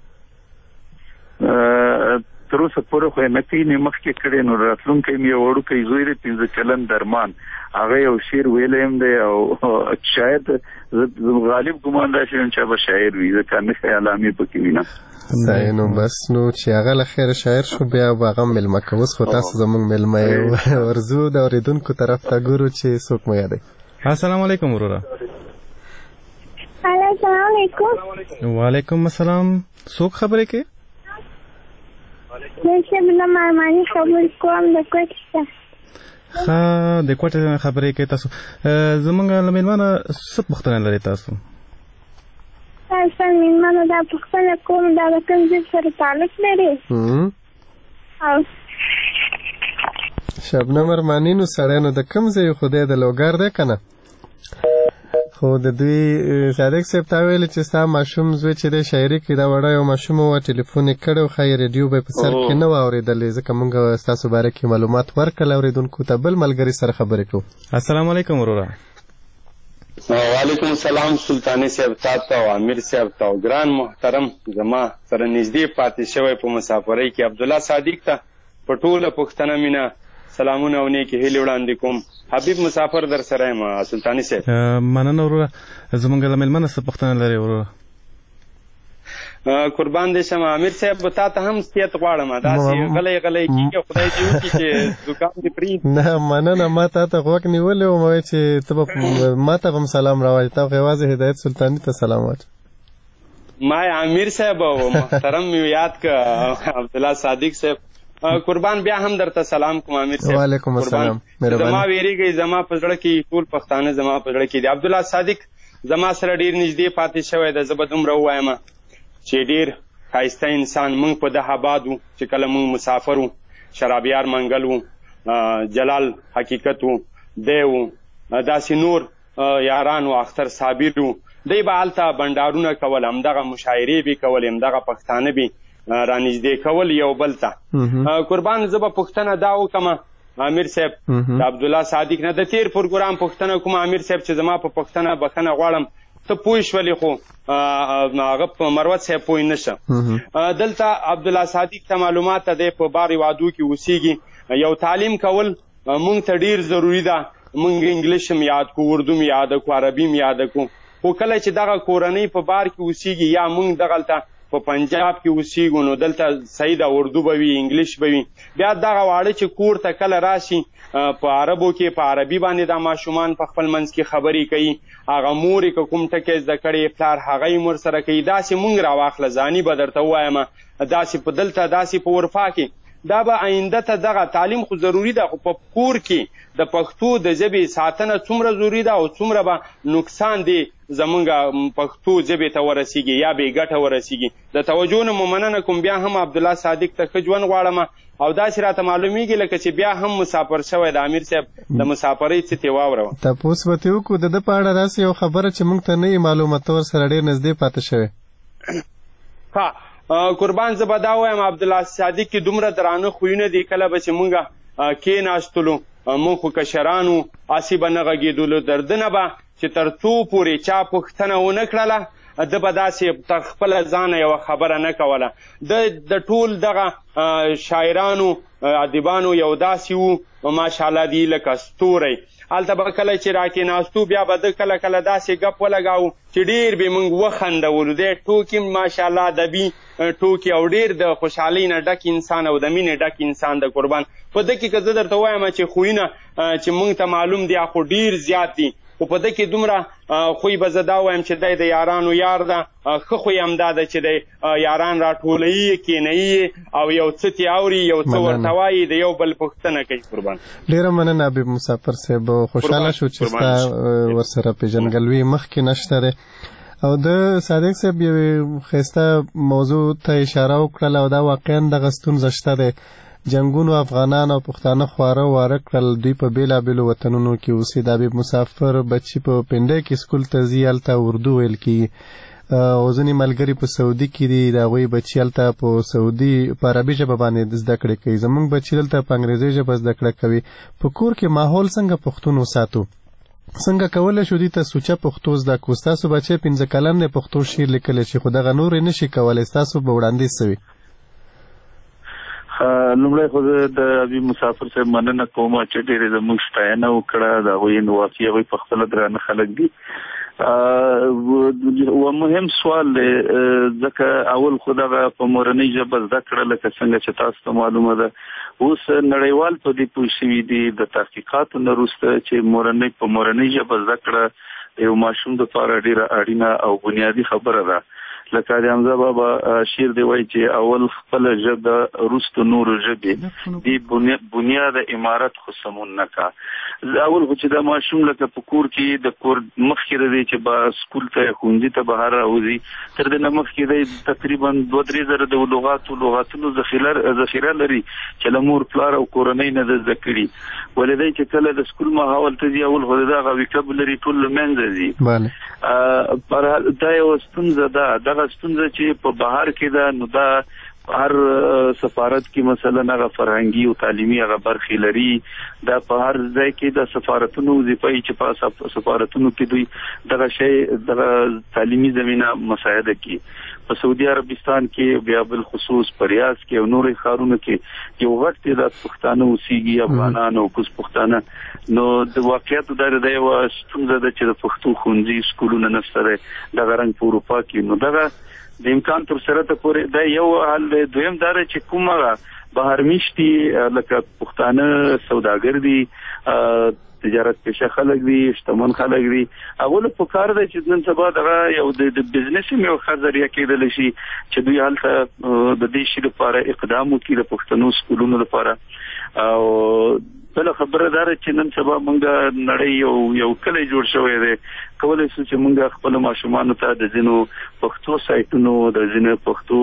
Speaker 7: تر اوسه پورې خو یې نه کوي، نه مخکې کړی. نو راتلونکی مې یو وړوکی زوی دی پنځه کلن درمان، هغه یو شعر ویلی هم دی او شاید غالب ګمان دا شي چې به شاعر وي ځکه نښې علامې پکې وینم.
Speaker 1: صحیح. نو بس نو چې هغه له خیره شاعر شو بیا به هغه مېلمه کوو. اوس خو تاسو زموږ مېلمه یې ورځو د اورېدونکو طرف ته ګورو چې څوک مو یادوي.
Speaker 6: السلام علیکم وروره.
Speaker 13: السلام علیکم.
Speaker 6: وعلیکم السلام. څوک خبرې کوي؟
Speaker 13: صاحب له ماماني خبرې کوم د کوټې څخه.
Speaker 6: ښه د کوټې نه خبرې کوي تاسو. زمونږ له مېلمانه څه پوښتنه لرئ تاسو؟
Speaker 13: تاسو مېلمانه دا پوښتنه کوم دا د کوم ځای سره تعلق لري؟ او
Speaker 1: شبنم ارماني نو سړی نو د کوم ځای خدای د لوګر دی که نه؟ خو د دوی صادق صاحب تا ویلې چې ستا ماشوم زوی چې دی شاعري کې دا وړه یو ماشوم وه ټلیفون یې کړی و ښایي ریډیو به یې په سر کې نه وه اورېدلې ځکه مونږ ستاسو باره کې معلومات ورکړل اورېدونکو ته. بل ملګري سره خبرې کوو.
Speaker 6: السلام علیکم وروره.
Speaker 14: وعلیکم السلام سلطاني صاحب تا ته او امیر صاحب ته او ګران محترم زما سره نږدې پاتې شوی په مسافرۍ کې عبدالله صادق ته په ټوله پښتنه مینه سلامونه او نیکې هیلې وړاندې کوم. حبیب مسافر در سره یم سلطاني صاحب.
Speaker 6: مننه وروره. زمونږ له مېلمنه څه پوښتنه لرې وروره؟
Speaker 14: قربان دې شم امیر صاحب تا ته هم صحت غواړم داسې غلی غلی کېږي خدای دې وکړي چې دوکان دې پرېږدي.
Speaker 1: نه مننه ما تا ته غوږ نیولی وم وایي چې ته به ما ته به هم سلام راوایي تا خو یوازې هدایت سلطاني ته سلام واچه.
Speaker 14: ما امیر صاحب او محترم مې یاد که عبدالله صادق صاحب قربان بیا هم درته سلام کوم امیر صاحب.
Speaker 1: وعلیکم السلام.
Speaker 14: زما ویریږئ زما په زړه کې ټول پښتانه زما په زړه کې دي. عبدالله صادق زما سره ډېر نږدې پاتې شوی دی. زه به دومره ووایم چې ډېر ښایسته انسان موږ په ده آباد وو چې کله موږ مسافر وو. شرابیار منګل وو، جلال حقیقت وو، دی وو، داسې نور یاران وو، اختر صابر وو. دی به هلته بنډارونه کول، همدغه مشاعرې به کولې، همدغه پښتانه به رانږدې کول یو بل ته. قربان زه به پوښتنه دا وکړم امیر صاحب د عبدالله صادق نه د تیر پروګرام پوښتنه کوم امیر صاحب چې زما په پوښتنه بخښنه غواړم ته پوه شولې خو هغه په مروت صاحب پوه نه شه. دلته عبدالله صادق ته معلومات دی په بار وادو کې اوسیږي. یو تعلیم کول مونږ ته ډیر ضروری ده. مونږ انګلیش هم یاد کو، اردو هم یاد کو، عربي هم یاد کو. خو کله چې دغه کورنۍ په بار کې اوسیږي یا مونږ دغلته په پنجاب کې اوسیږو نو دلته صحیح ده اردو به وي، انګلیش به وي. بیا دغه واړه چې کور ته کله راشي په عربو کې په عربي باندې دا ماشومان په خپل منځ کې خبرې کوي. هغه مور یې که کوم ټکی زده کړی پلار هغه یې مور سره کوي. داسې مونږ راواخله ځاني به درته ووایم داسې په دلته داسې په ورفا کې دا به آینده ته دغه تعلیم خو ضروري ده خو په کور کې د پښتو د ژبې ساتنه څومره ضروري ده او څومره به نقصان دی زمونږ پښتو ژبې ته ورسیږي یا بې ګټه ورسیږي. د توجه نه مو مننه کوم. بیا هم عبدالله صادق ته ښه ژوند غواړم او داسې راته معلومیږي لکه چې بیا هم مسافر شوی د امیر صاحب د مسافرۍ څه تې واوروه.
Speaker 1: تپوس به ترې وکړو د ده په اړه داسې یو خبره چې موږ ته نه یې معلومه ته ورسره ډېر نږدې پاتې شوی.
Speaker 14: ها قربان زه به دا وایم عبدالله صادق کې دومره درانه خویونه دي. کله به چې مونږ کېناستلو مونږ خو کشرانو هسې به نه غږېدلو دردنه به چې تر څو پورې چا پوښتنه ونه کړله ده به داسې تر خپله ځانه یوه خبره نه کوله. د د ټول دغه شاعرانو ادیبانو یو داسې وو ماشاءالله دی لکه ستوری. هلته به کله چې راکېناستو بیا به ده کله کله داسې ګپ ولګاو چې ډېر به موږ وخندولو. دی ټوکې ماشاءالله ادبي ټوکې او ډېر د خوشحالۍ نه ډک انسان او د مینې ډک انسان د قربان. په ده کې که زه درته ووایم چې خویونه چې موږ ته معلوم دي خو ډېر زیات دي خو په ده کې دومره خوی به زه دا وایم چې دی د یارانو یار ده. ښه خوی همدا ده چې دی یاران راټولوي کېنوي او یو څه تې اوري یو څه ورته وایي د یو بل پوښتنه کوي. قربان
Speaker 1: ډېره مننه حبیب مسافر صاحب. خوشحاله شو چې ستا ورسره پېژندګلوي مخکې نشته دی او د صادق صاحب یوې ښایسته موضوع ته اشاره وکړله او دا واقعا دغه ستونزه شته دی. جنګونو افغانان او پښتانه خواره واره کړل. دوی په بېلابېلو وطنونو کې اوسي. د حبیب مسافر بچي په پنډۍ کې سکول ته ځي هلته اردو ویل کېږي او ځینې ملګري په سعودي کې دي د هغوی بچي هلته په سعودي په عربي ژبه باندې زده کړې کوي. زموږ بچي دلته په انګریزي ژبه زده کړه کوي. په کور کې ماحول څنګه پښتون وساتو؟ څنګه کولی شو دوی ته سوچه پښتو زده کړو؟ ستاسو بچی پنځه کلن دی پښتو شعر لیکلی چې خو دغه نور یې نه شي کولی. ستاسو به وړاندیز څه وي؟
Speaker 7: لومړی خو زه د حبیب مسافر صاحب مننه کوم چې ډېرې زموږ ستاینه وکړه. د هغوی واقعي هغوی پخپله درانه خلک دي. و مهم سوال دی ځکه اول خو دغه په مورنۍ ژبه زده کړه لکه څنګه چې تاسو ته معلومه ده اوس نړیوال په دې پوه شوي دي د تحقیقاتو نه وروسته چې مورنۍ په مورنۍ ژبه زده کړه د یو ماشوم دپاره ډېره اړینه او بنیادي خبره ده. لکه د حمزه بابا شعر دی وایي چې اول خپل ژبه وروسته نورو ژبې دې بنیاد عمارت خو سمون نه کا. اول خو چې دا ماشوم لکه په کور کې د کور مخکې دی چې به سکول ته ښوونځي ته بهر راوځي تر دې نه مخکې دی تقریبا دوه درې زره د لغاتو لغاتونو ذخیره لري چې له مور پلار او کورنۍ نه زده کړي. ولې دی چې کله د سکول ماحول ته ځي اول خو د هغه ویکابولري ټول له منځه ځي. پر دا یو ستونزه ده. دغه ستونزه چې په بهر کې ده نو دا هر سفارت کې مثلا هغه فرهنګي او تعلیمي هغه برخې لري. دا په هر ځای کې د سفارتونو وظیفه چې په سفارتونو کې دوی دغه شی دغه تعلیمي زمينه مساعده کوي. په سعودي عربستان کې بیا بل خصوص پریاس کې او نورې ښارونو کې یو غټ تعداد پښتانه اوسېږي افغانان او کوز پښتانه. نو د واقعیت دا د یو ستونزه ده چې د پښتو ښوونځي سکولونه نشته دغه رنګ په اروپا کې. نو دغه د امکان تر سره ته پورې دا یو حل دی. دویم دا چې کومه بهر میشتي لکه پښتانه سوداګر دي تجارت پیشه خلک دي شتمن خلک دي اول په کار دی چې نن سبا دغه یو د بزنس یو خزریا کېدل شي چې دوی هلته د دې شي لپاره اقدام وکړي د پښتنو سکولونو لپاره. او بل خبره دار چې نن سبا مونږه نړۍ یو یو کلی جوړ شوی دی کولای شو چې مونږ خپل ماشومان ته د ځینو پښتو سایټونو د ځینو پښتو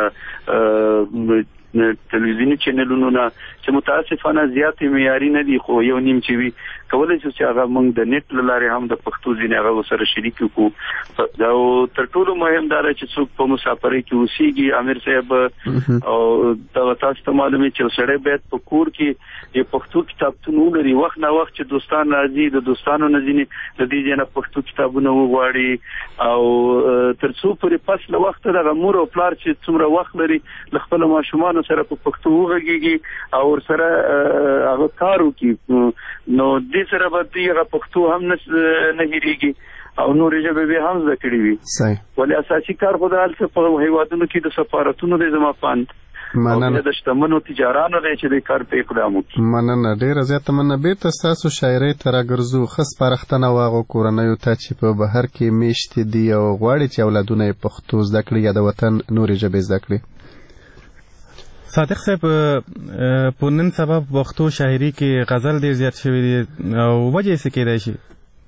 Speaker 7: هغه تلویزیونی چینلونو نه چې متاسفانه زیات معیاري نه دي خو یو نیم چې وي کولای شو چې هغه موږ د نیټ لارې هم د پښتو ځینې هغه سره شریک کړو. دا تر ټولو مهم دا چې څوک په مسافرۍ کې اوسېږي امیر صاحب او دا تاسو ته معلومه چې سړی باید په کور کې یو پښتو کتابتون ولري. وخت نه وخت چې دوستان راځي د دوستانو نه ځینې د دې جنا پښتو کتابونه وغواړي او تر څو پورې پس له وخت د مور او پلار چې څومره وخت لري ل خپل ماشومان سره په پښتو وغږیږي او سره هغه کار وکړي. نو دې سره به دغه پښتو هم نه هېریږي او نورې ژبې به هم زده کړي وي. ولې اساسي کار خو د هلته په هیوادونو کې د سفارتونو د زما پاند مننه د شتمنو تجارانو دی چې د کار په اقدام وکړي.
Speaker 1: مننه ډیره زیاته مننه. بیرته ستاسو شاعرۍ ته راګرځو. ښه سپارښتنه واغو کورنیو ته چې په بهر کې میشتې دي او غواړي چې اولادونه یې پښتو زده کړي یا د وطن نورې ژبې زده کړي.
Speaker 6: صادق صاحب په نن سبا پښتو شاعري کې غزل ډیر زیات شوی دی او وجه یې څه کېدای شي؟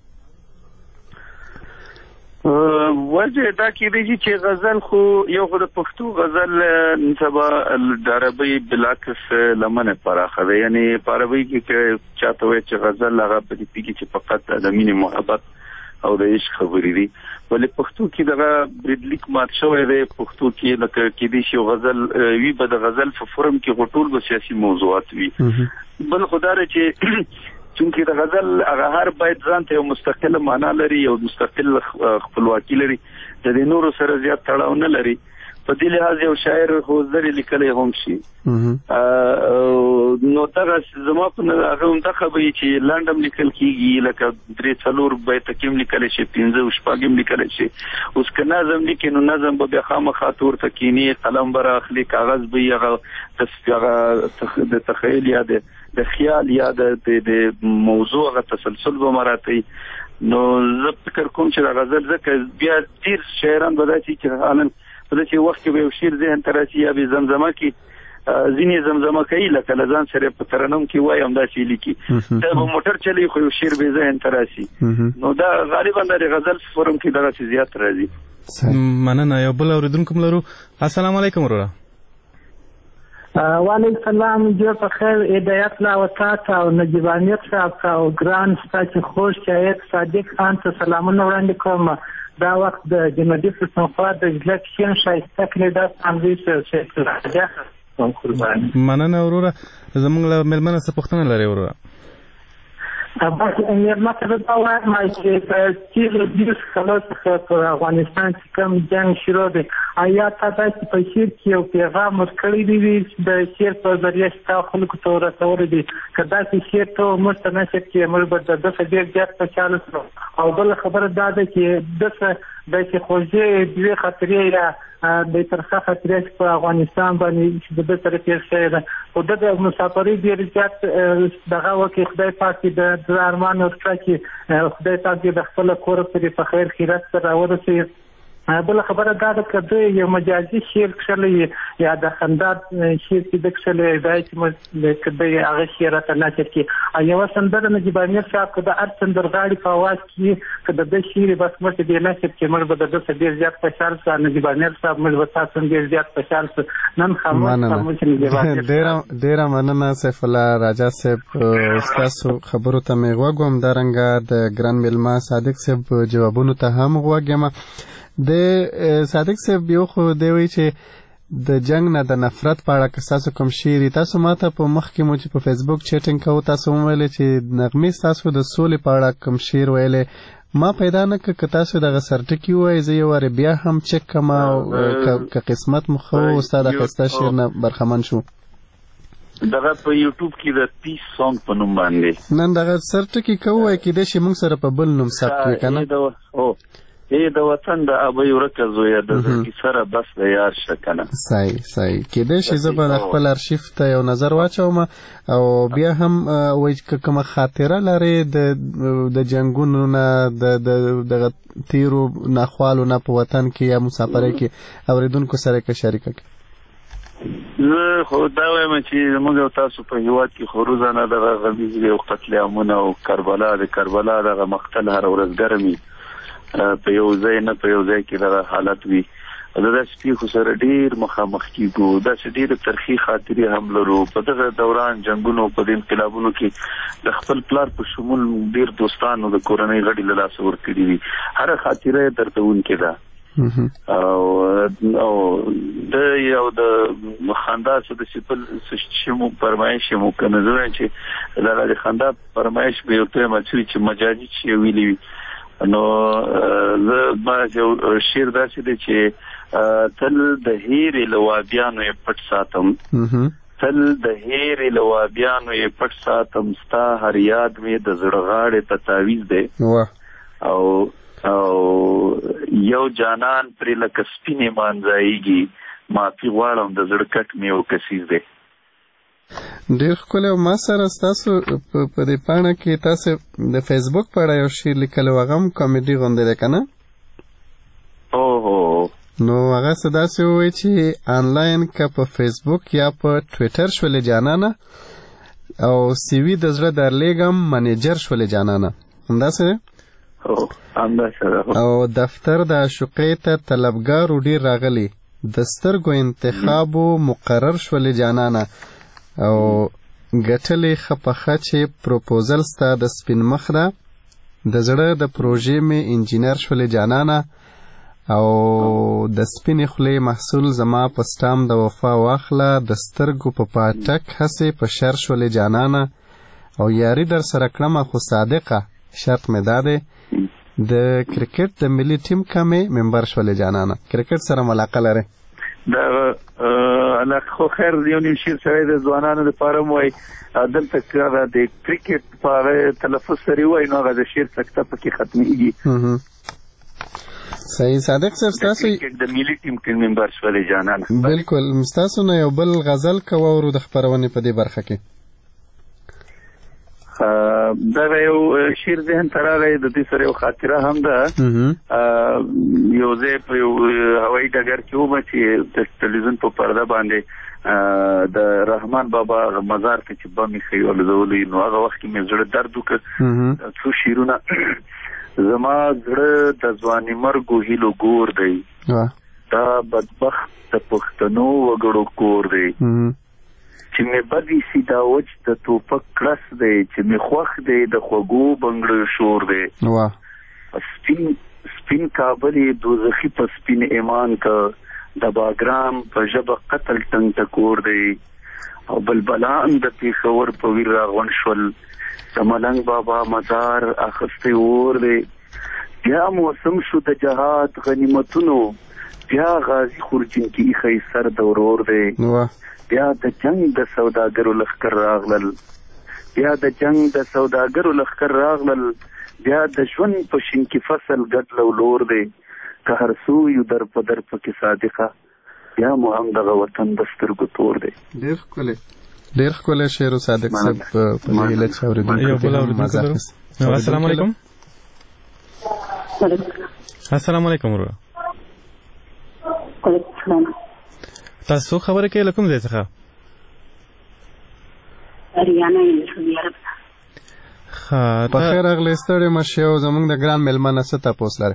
Speaker 7: وجه دا کېدای شي چې غزل خو یو خو د پښتو غزل نن سبا د عربي بلاکس لمنه پراخه ده. یعنی په عربي کې چاته وایي چې غزل هغه په دې کې چې فقط د مینې محبت او د عشق خبرې دي. ولې پښتو کې دغه بریدلیک مات شوی دی. پښتو کې لکه کې دي شی غزل وی به د غزل په فورم کې غټول به سیاسي موضوعات وي. بل خدای چې چونکی د غزل هغه هر باید ځان ته یو مستقله معنا لري او مستقل خپلواکي لري د دې نورو سره زیات تړاو نه لري. په دې لحاظ یو شاعر خو زری لیکلی هم شي. نو دغه زما په هغه هم دغه به چې لنډم لیکل کېږي لکه درې څلور بیت کېم لیکلی شي پنځه او شپږم لیکلی شي. اوس که نظم لیکي نو نظم به بیا خامخا ورته کینی قلم به راخلي کاغذ به هغه د تخیل یا د خیال یا د موضوع هغه تسلسل به مراتی. نو زه فکر کوم چې د غزل ځکه بیا ډېر شاعران به داسې چې حالا په دې وخت کې به یو شعر ذهن ته راشي یا به زمزمه کې ځینې زمزمه کوي لکه له ځان سره په ترنم کې وایي همداسې لیکي. دا به موټر چلی خو یو شعر به ذهن ته راشي. نو دا غالبا د غزل فورم کې دغسې زیات راځي.
Speaker 6: مننه. یو بل اورېدونکی لرو. السلام علیکم وروره.
Speaker 10: وعلیکم السلام. جوړ په خیر. هدایت لا وتاته او نجیب امیر صاحب او ګران ستا چې خوش شاعر صادق خان ته سلامونه وړاندې کوم. دا وخت د جنوبي پښتونخوا د ځلک شین ښایسته کلي دا همدوی سره قرباني.
Speaker 6: مننه وروره. زموږ له مېلمنه څه پوښتنه لرې وروره؟
Speaker 10: بس مېلمه ته دا وایم چې په تېرو دیرشو کالو څخه په افغانستان کې کوم جنګ شروع دی آیا تا داسې په شعر کې یو پیغام ورکړی دی چې د شعر په ذریعه ستا خلکو ته ورسولی دی؟ که داسې شعر ته موږ ته نشر کړي موږ به د ده څخه ډېر زیات خوشحاله شو. او بله خبره دا ده چې ده څه داسې خوږې دوې خاطرې یا د ترخه خاطرې چې په افغانستان باندې چې د ده سره تېر شوې ده خو ده د مسافرۍ ډېر زیات دغه وکړي. خدای پاک د زړه ارمان ورکړه چې خدای پاک د خپله کوره پرې په خیر خیرات سره راورسوي بل خبره دا ده که د یو مجازي شعر کښلی یا د خندا شعر چې د کښلی دا چې که د هغه شعر راته نشر کړي او یوه سندره نجیب امیر صاحب که د هر سندرغاړي په اواز کې که د ده شعر بس موږ ته دې نشر کړي موږ به د ده څه ډېر زیات خوشحال شو نجیب امیر صاحب موږ به تاسو هم ډېر زیات خوشحال شو نن خاموش خاموش نجیب امیر
Speaker 1: ډېره مننه سیف الله راجا صاحب ستاسو خبرو ته مې غوږ وم دارنګه د ګران میلمه صادق صاحب جوابونو ته هم غوږ یم د صادق صاحب یو خو دی وایي چې د جنگ نه د نفرت په اړه که ستاسو کوم شعر تاسو ما ته په مخکې مو چې په فیسبوک چیټینګ کوو تاسو وویلې چې نغمې ستاسو د سولې په اړه کوم شعر ویلی ما پیدا نه کړ که تاسو دغه سرټکي ووایئ زه یو وارې بیا هم چک کړم او که قسمت مو ښه و ستا د ښایسته شعر نه برخمن شو
Speaker 7: دغه په یوټیوب کې د پیس سانګ په نوم باندې
Speaker 1: نن دغه سرټکي که ووایي کیدای شي موږ سره په بل نوم ثبت کړي که نه
Speaker 7: ای د وطن د ابۍ ورکه زویه د زړګي سره بس د یار شه کنه
Speaker 1: صحیح صحیح کیدای شي زه به د خپل ارشیف ته یو نظر واچوم او بیا هم وایي که کومه خاطره لرې د د جنګونو نه د دغه تیرو ناخوالو نه په وطن کې یا مسافرۍ کې اورېدونکو سره که شریکه کړي
Speaker 7: زه خو دا وایم چې موږ او تاسو په هیواد کې خو روزانه دغه غمیزې او قتل عامونه او کربلا د کربلا دغه مقتل هر ورځ ګرم وي په یو ځای نه په یو ځای کې دغه حالت وي دا داسې پیښو سره ډېر مخامخ کېږو داسې ډېرې ترخي خاطرې هم لرو په دغه دوران جنګونو په دې انقلابونو کې د خپل پلار په شمول ډېر دوستانو د کورنۍ غړي له لاسه ورکړي دي هره خاطره یې دردونکې ده او او د یو د خندا څه د سپل څه مو فرمایش مو کنه زه چې دا د خندا فرمایش به یو ته مچوي چې مجازي چې ویلي وي نو زه ما یو شعر داسې دی چې تل د هیرې لوابیانو یې پټ ساتم تل د هیرې لوابیانو یې پټ ساتم ستا هر یاد مې د زړه غاړې ته تعویض دی او او یو جانان پرې لکه سپینې مانځایږي معافي غواړم د زړه کټ مې یو کسیز دی
Speaker 1: ډېر ښکلی او ما سره ستاسو په دې پاڼه کې تاسو د فیسبوک په اړه یو شعر لیکلی و هغه هم کامیډي غوندې دی که نه
Speaker 7: اوهو
Speaker 1: نو هغه څه داسې ووایي چې آنلاین که په فیسبوک یا په ټویټر شولې جانانه او سی وي د زړه درلیږم منیجر شولې جانانه همداسې او دفتر د عشوقۍ ته طلبګارو ډېر راغلي د سترګو انتخابو مقرر شولې جانانه او ګټلې ښه پخه چې پروپوزل ستا د سپین مخ ده د زړه د پروژې مې انجینر شولې جانانه او د سپینې خولې محصول زما په سټام د وفا واخله د سترګو په پاټک هسې په شر شولې جانانه او یاري در سره کړمه خو صادقه شرط مې دا دی د کرکټ د ملي ټیم کا مې ممبر شولې جانانه کرکټ سره ملاقه لرئ
Speaker 7: دا الله خو خیر یو نیم شیر سره د ځوانانو لپاره وای دلته کړه د کرکټ په تلفظ سره وای نو هغه د شیر سکته پکې ختميږي
Speaker 1: صحیح صادق صاحب تاسو
Speaker 7: د ملي ټیم کې ممبر شولې جانانه
Speaker 1: بالکل تاسو نه یو بل غزل کوو ورو د خبرونې په دې برخه کې
Speaker 7: دا یو شیر ذهن ته راغی د دې سره یو خاطره هم ده یو ځای په یو هوایي ډګر کې وم چې د تلویزیون په پرده باندې د رحمان بابا مزار ته چې بم یې ښیول زولي نو هغه وخت کې مې زړه درد وکړ څو شیرونه زما زړه د ځواني مرګو هیلو ګور دی دا بدبخت د پښتنو وګړو کور دی چې مې بدی سي دا وچ د توپک کړس دی چې مې خوښ دی د خوږو بنګړو شور دی واه سپین سپین کابل دوزخي په سپین ایمان کا د باګرام په ژبه قتل ټنګ ټکور دی او بلبلان د پیښور په ویر راغون شول د ملنګ بابا مزار اخستې اور دی بیا موسم شو د جهاد غنیمتونو بیا غازی خورجین کی خی سر د ورور دی واه بیا د جنگ د سوداګرو لخر راغلل بیا د جنگ د سوداګرو لخر راغلل بیا د ژوند په شین کې فصل ګټ لور دی که هر سو یو در په در پکې صادقه بیا مو هم دغه وطن د سترګو تور دی
Speaker 1: ډېر ښکلی ډېر ښکلی شعر صادق صاحب په دې هیله چې اورېدونکو
Speaker 6: السلام علیکم السلام علیکم ورو تاسو خبره کوي لکم ځای څخه
Speaker 15: اریانا یم سعودي عرب
Speaker 1: ښه په خیر راغلی ستړی مه شئ او زموږ د ګران مېلمه نه څه تپوس لرئ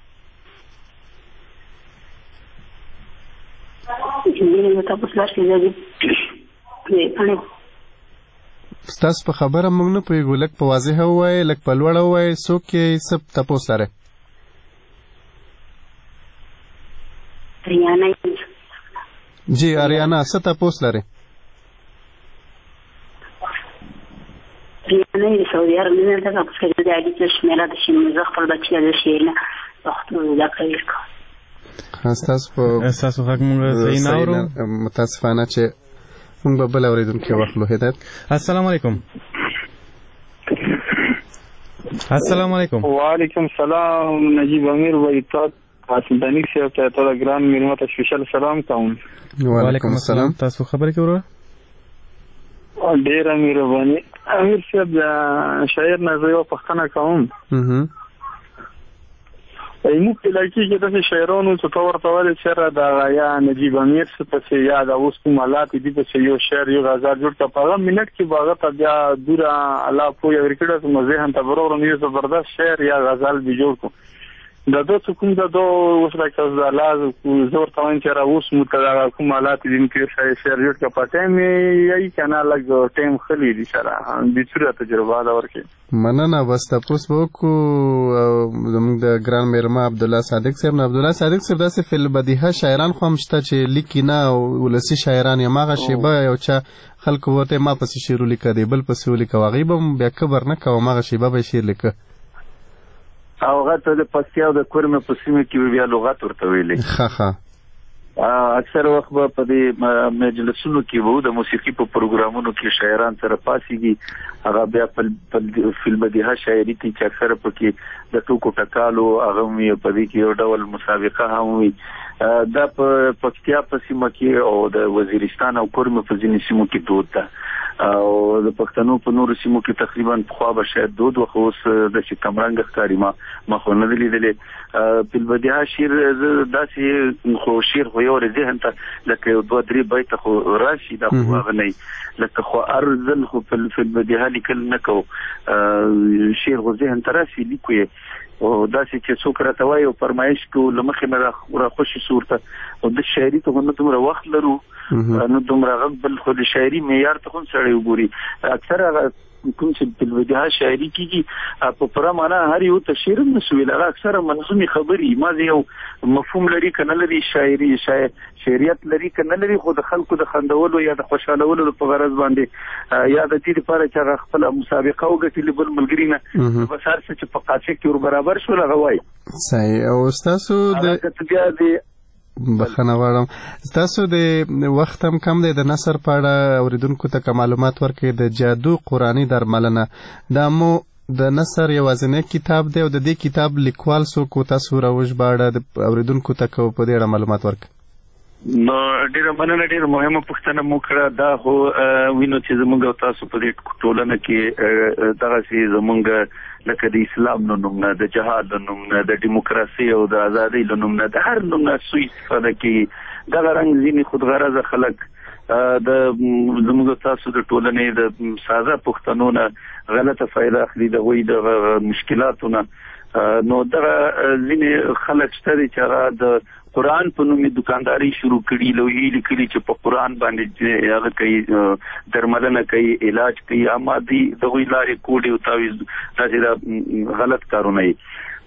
Speaker 1: ستاسو په خبره موږ نه پوهېږو لږ په واضحه ووایئ لږ په لوړه ووایئ څوک یې څه تپوس لرئ جی اریانا څه تپوس لرئ
Speaker 15: ریانه د سعودي عرب نه ده تاسو کې د اړیکې شمیره د شین زه خپل بچی د شیرنه وخت دا کوي
Speaker 1: تاسو په
Speaker 6: تاسو غږ موږ صحیح نه اورو
Speaker 1: متاسفانه چې موږ به بل اورېدونکی واخلو هدایت
Speaker 6: السلام علیکم السلام علیکم
Speaker 11: وعلیکم السلام نجیب امیر وایتات سلطانی صاحب ته ټول ګران میلمه ته سپیشل سلام کوم
Speaker 1: وعلیکم السلام
Speaker 6: تاسو خبرې کوئ
Speaker 11: ډیر امیر باندې امیر صاحب شاعر نه یو پښتنه کوم ایمو په لکه کې د شاعرانو څخه ورته ورته سره د یا نجیب امیر څخه یا د اوس کومالات دي په یو شعر یو غزل جوړ کا په منټ کې باغ ته بیا دورا الله په یو ریکړه مزه هم ته برور نه زبردست شعر یا غزل دی جوړ کو د دوه کوم د دوه اوس راکړه د لاز زور توان چې را اوس متدا کومالات دي کې شعر جوړ کا پټه مې یی کنه لګ ټیم خلی دي سره د څوره تجربه دا ورکه
Speaker 1: مننه بس تاسو وکړو زموږ د ګران میرما عبد الله صادق صاحب نه عبد الله صادق صاحب داسې فل بدیهه شاعران خو مشته چې لیکي نه ولسی شاعران یې ماغه شیبه یو چا خلکو ورته ما پسې شعر لیکه دی بل پسې لیکه واغې به بیا کبر نه کوم ماغه شیبه به شعر لیکه
Speaker 7: او غته د پکتیا او د کورمه په سیمه کې بیا لغت ورته ویلې
Speaker 1: ښه ښه
Speaker 7: اکثر وخت په دې مجلسونو کې وو د موسیقي په پروګرامونو کې شاعران سره پاسيږي هغه بیا په فلم بدیهه شاعري کې چې اکثر پکې د ټوکو ټکالو هغه مې په دې کې یو ډول مسابقه هم وي دا په پکتیا په سیمه کې او د وزیرستان او کورمه په ځینې سیمو کې دود ده او د پښتنو په نورو سیمو کې تقریبا خو به شاید دود وخوس د چې کمرنګ ښکاری ما مخ نه لیدلې په بدیهه شعر داسې خو شعر خو یو ذهن ته لکه یو دوه درې بیت خو راشي دا خو هغه نه لکه خو ارزل خو په بدیهه لیکل نه کو شعر خو ذهن ته راشي لیکو او داسې چې څوک راته وایي او فرمایش کو لمخې نه را خوشي صورت او د شاعري ته نو دومره وخت لرو نو دومره غږ بل خو د شاعري معیار ته هم سړی وګوري اکثر هغه کوم چې په بدیهه شاعري کېږي په پوره معنا هر یو ته شعر نه سویل هغه اکثر منظومي خبري ما یو مفهوم لري کنه لري شاعري شاعریت لري کنه لري خو د خلکو د خندولو یا د خوشالولو په غرض باندې یا د دې لپاره چې هغه خپل مسابقه وګټي بل ملګری نه بس هر څه چې په قاچه کې ور برابر شو هغه وای
Speaker 1: صحیح او تاسو د
Speaker 7: بیا د
Speaker 1: بخنه واړم تاسو د وخت هم کم دی د نثر په اړه اوریدونکو ته معلومات ورکړئ د جادو قرآني درملنه دا مو د نثر یوازینی کتاب دی او د دې کتاب لیکوال څوک تاسو راوژباړه د اوریدونکو ته کو په دې اړه معلومات ورکړئ
Speaker 7: نو ډیره مننه ډیره مهمه پوښتنه مو کړه دا هو وینو چې زموږ تاسو په دې ټولنه کې دغه چې زموږ لکه د اسلام نو نوم نه د جهاد نوم نه د دیموکراسي او د ازادۍ نوم نه د هر نوم نه سوی استفاده کوي دغه رنګ ځینې خودغرضه خلک د زموږ تاسو د ټولنې د ساده پښتنو نه غلطه فائدہ اخلي د وې د مشکلاتونو نو دغه ځینې خلک شته چې هغه د قرآن په نومي دکانداري شروع کړي لوی لیکلي چې په قرآن باندې هغه کوي درملنه کوي علاج کوي امادي دغه لارې کوډي او تعویذ دا غلط کارونه دي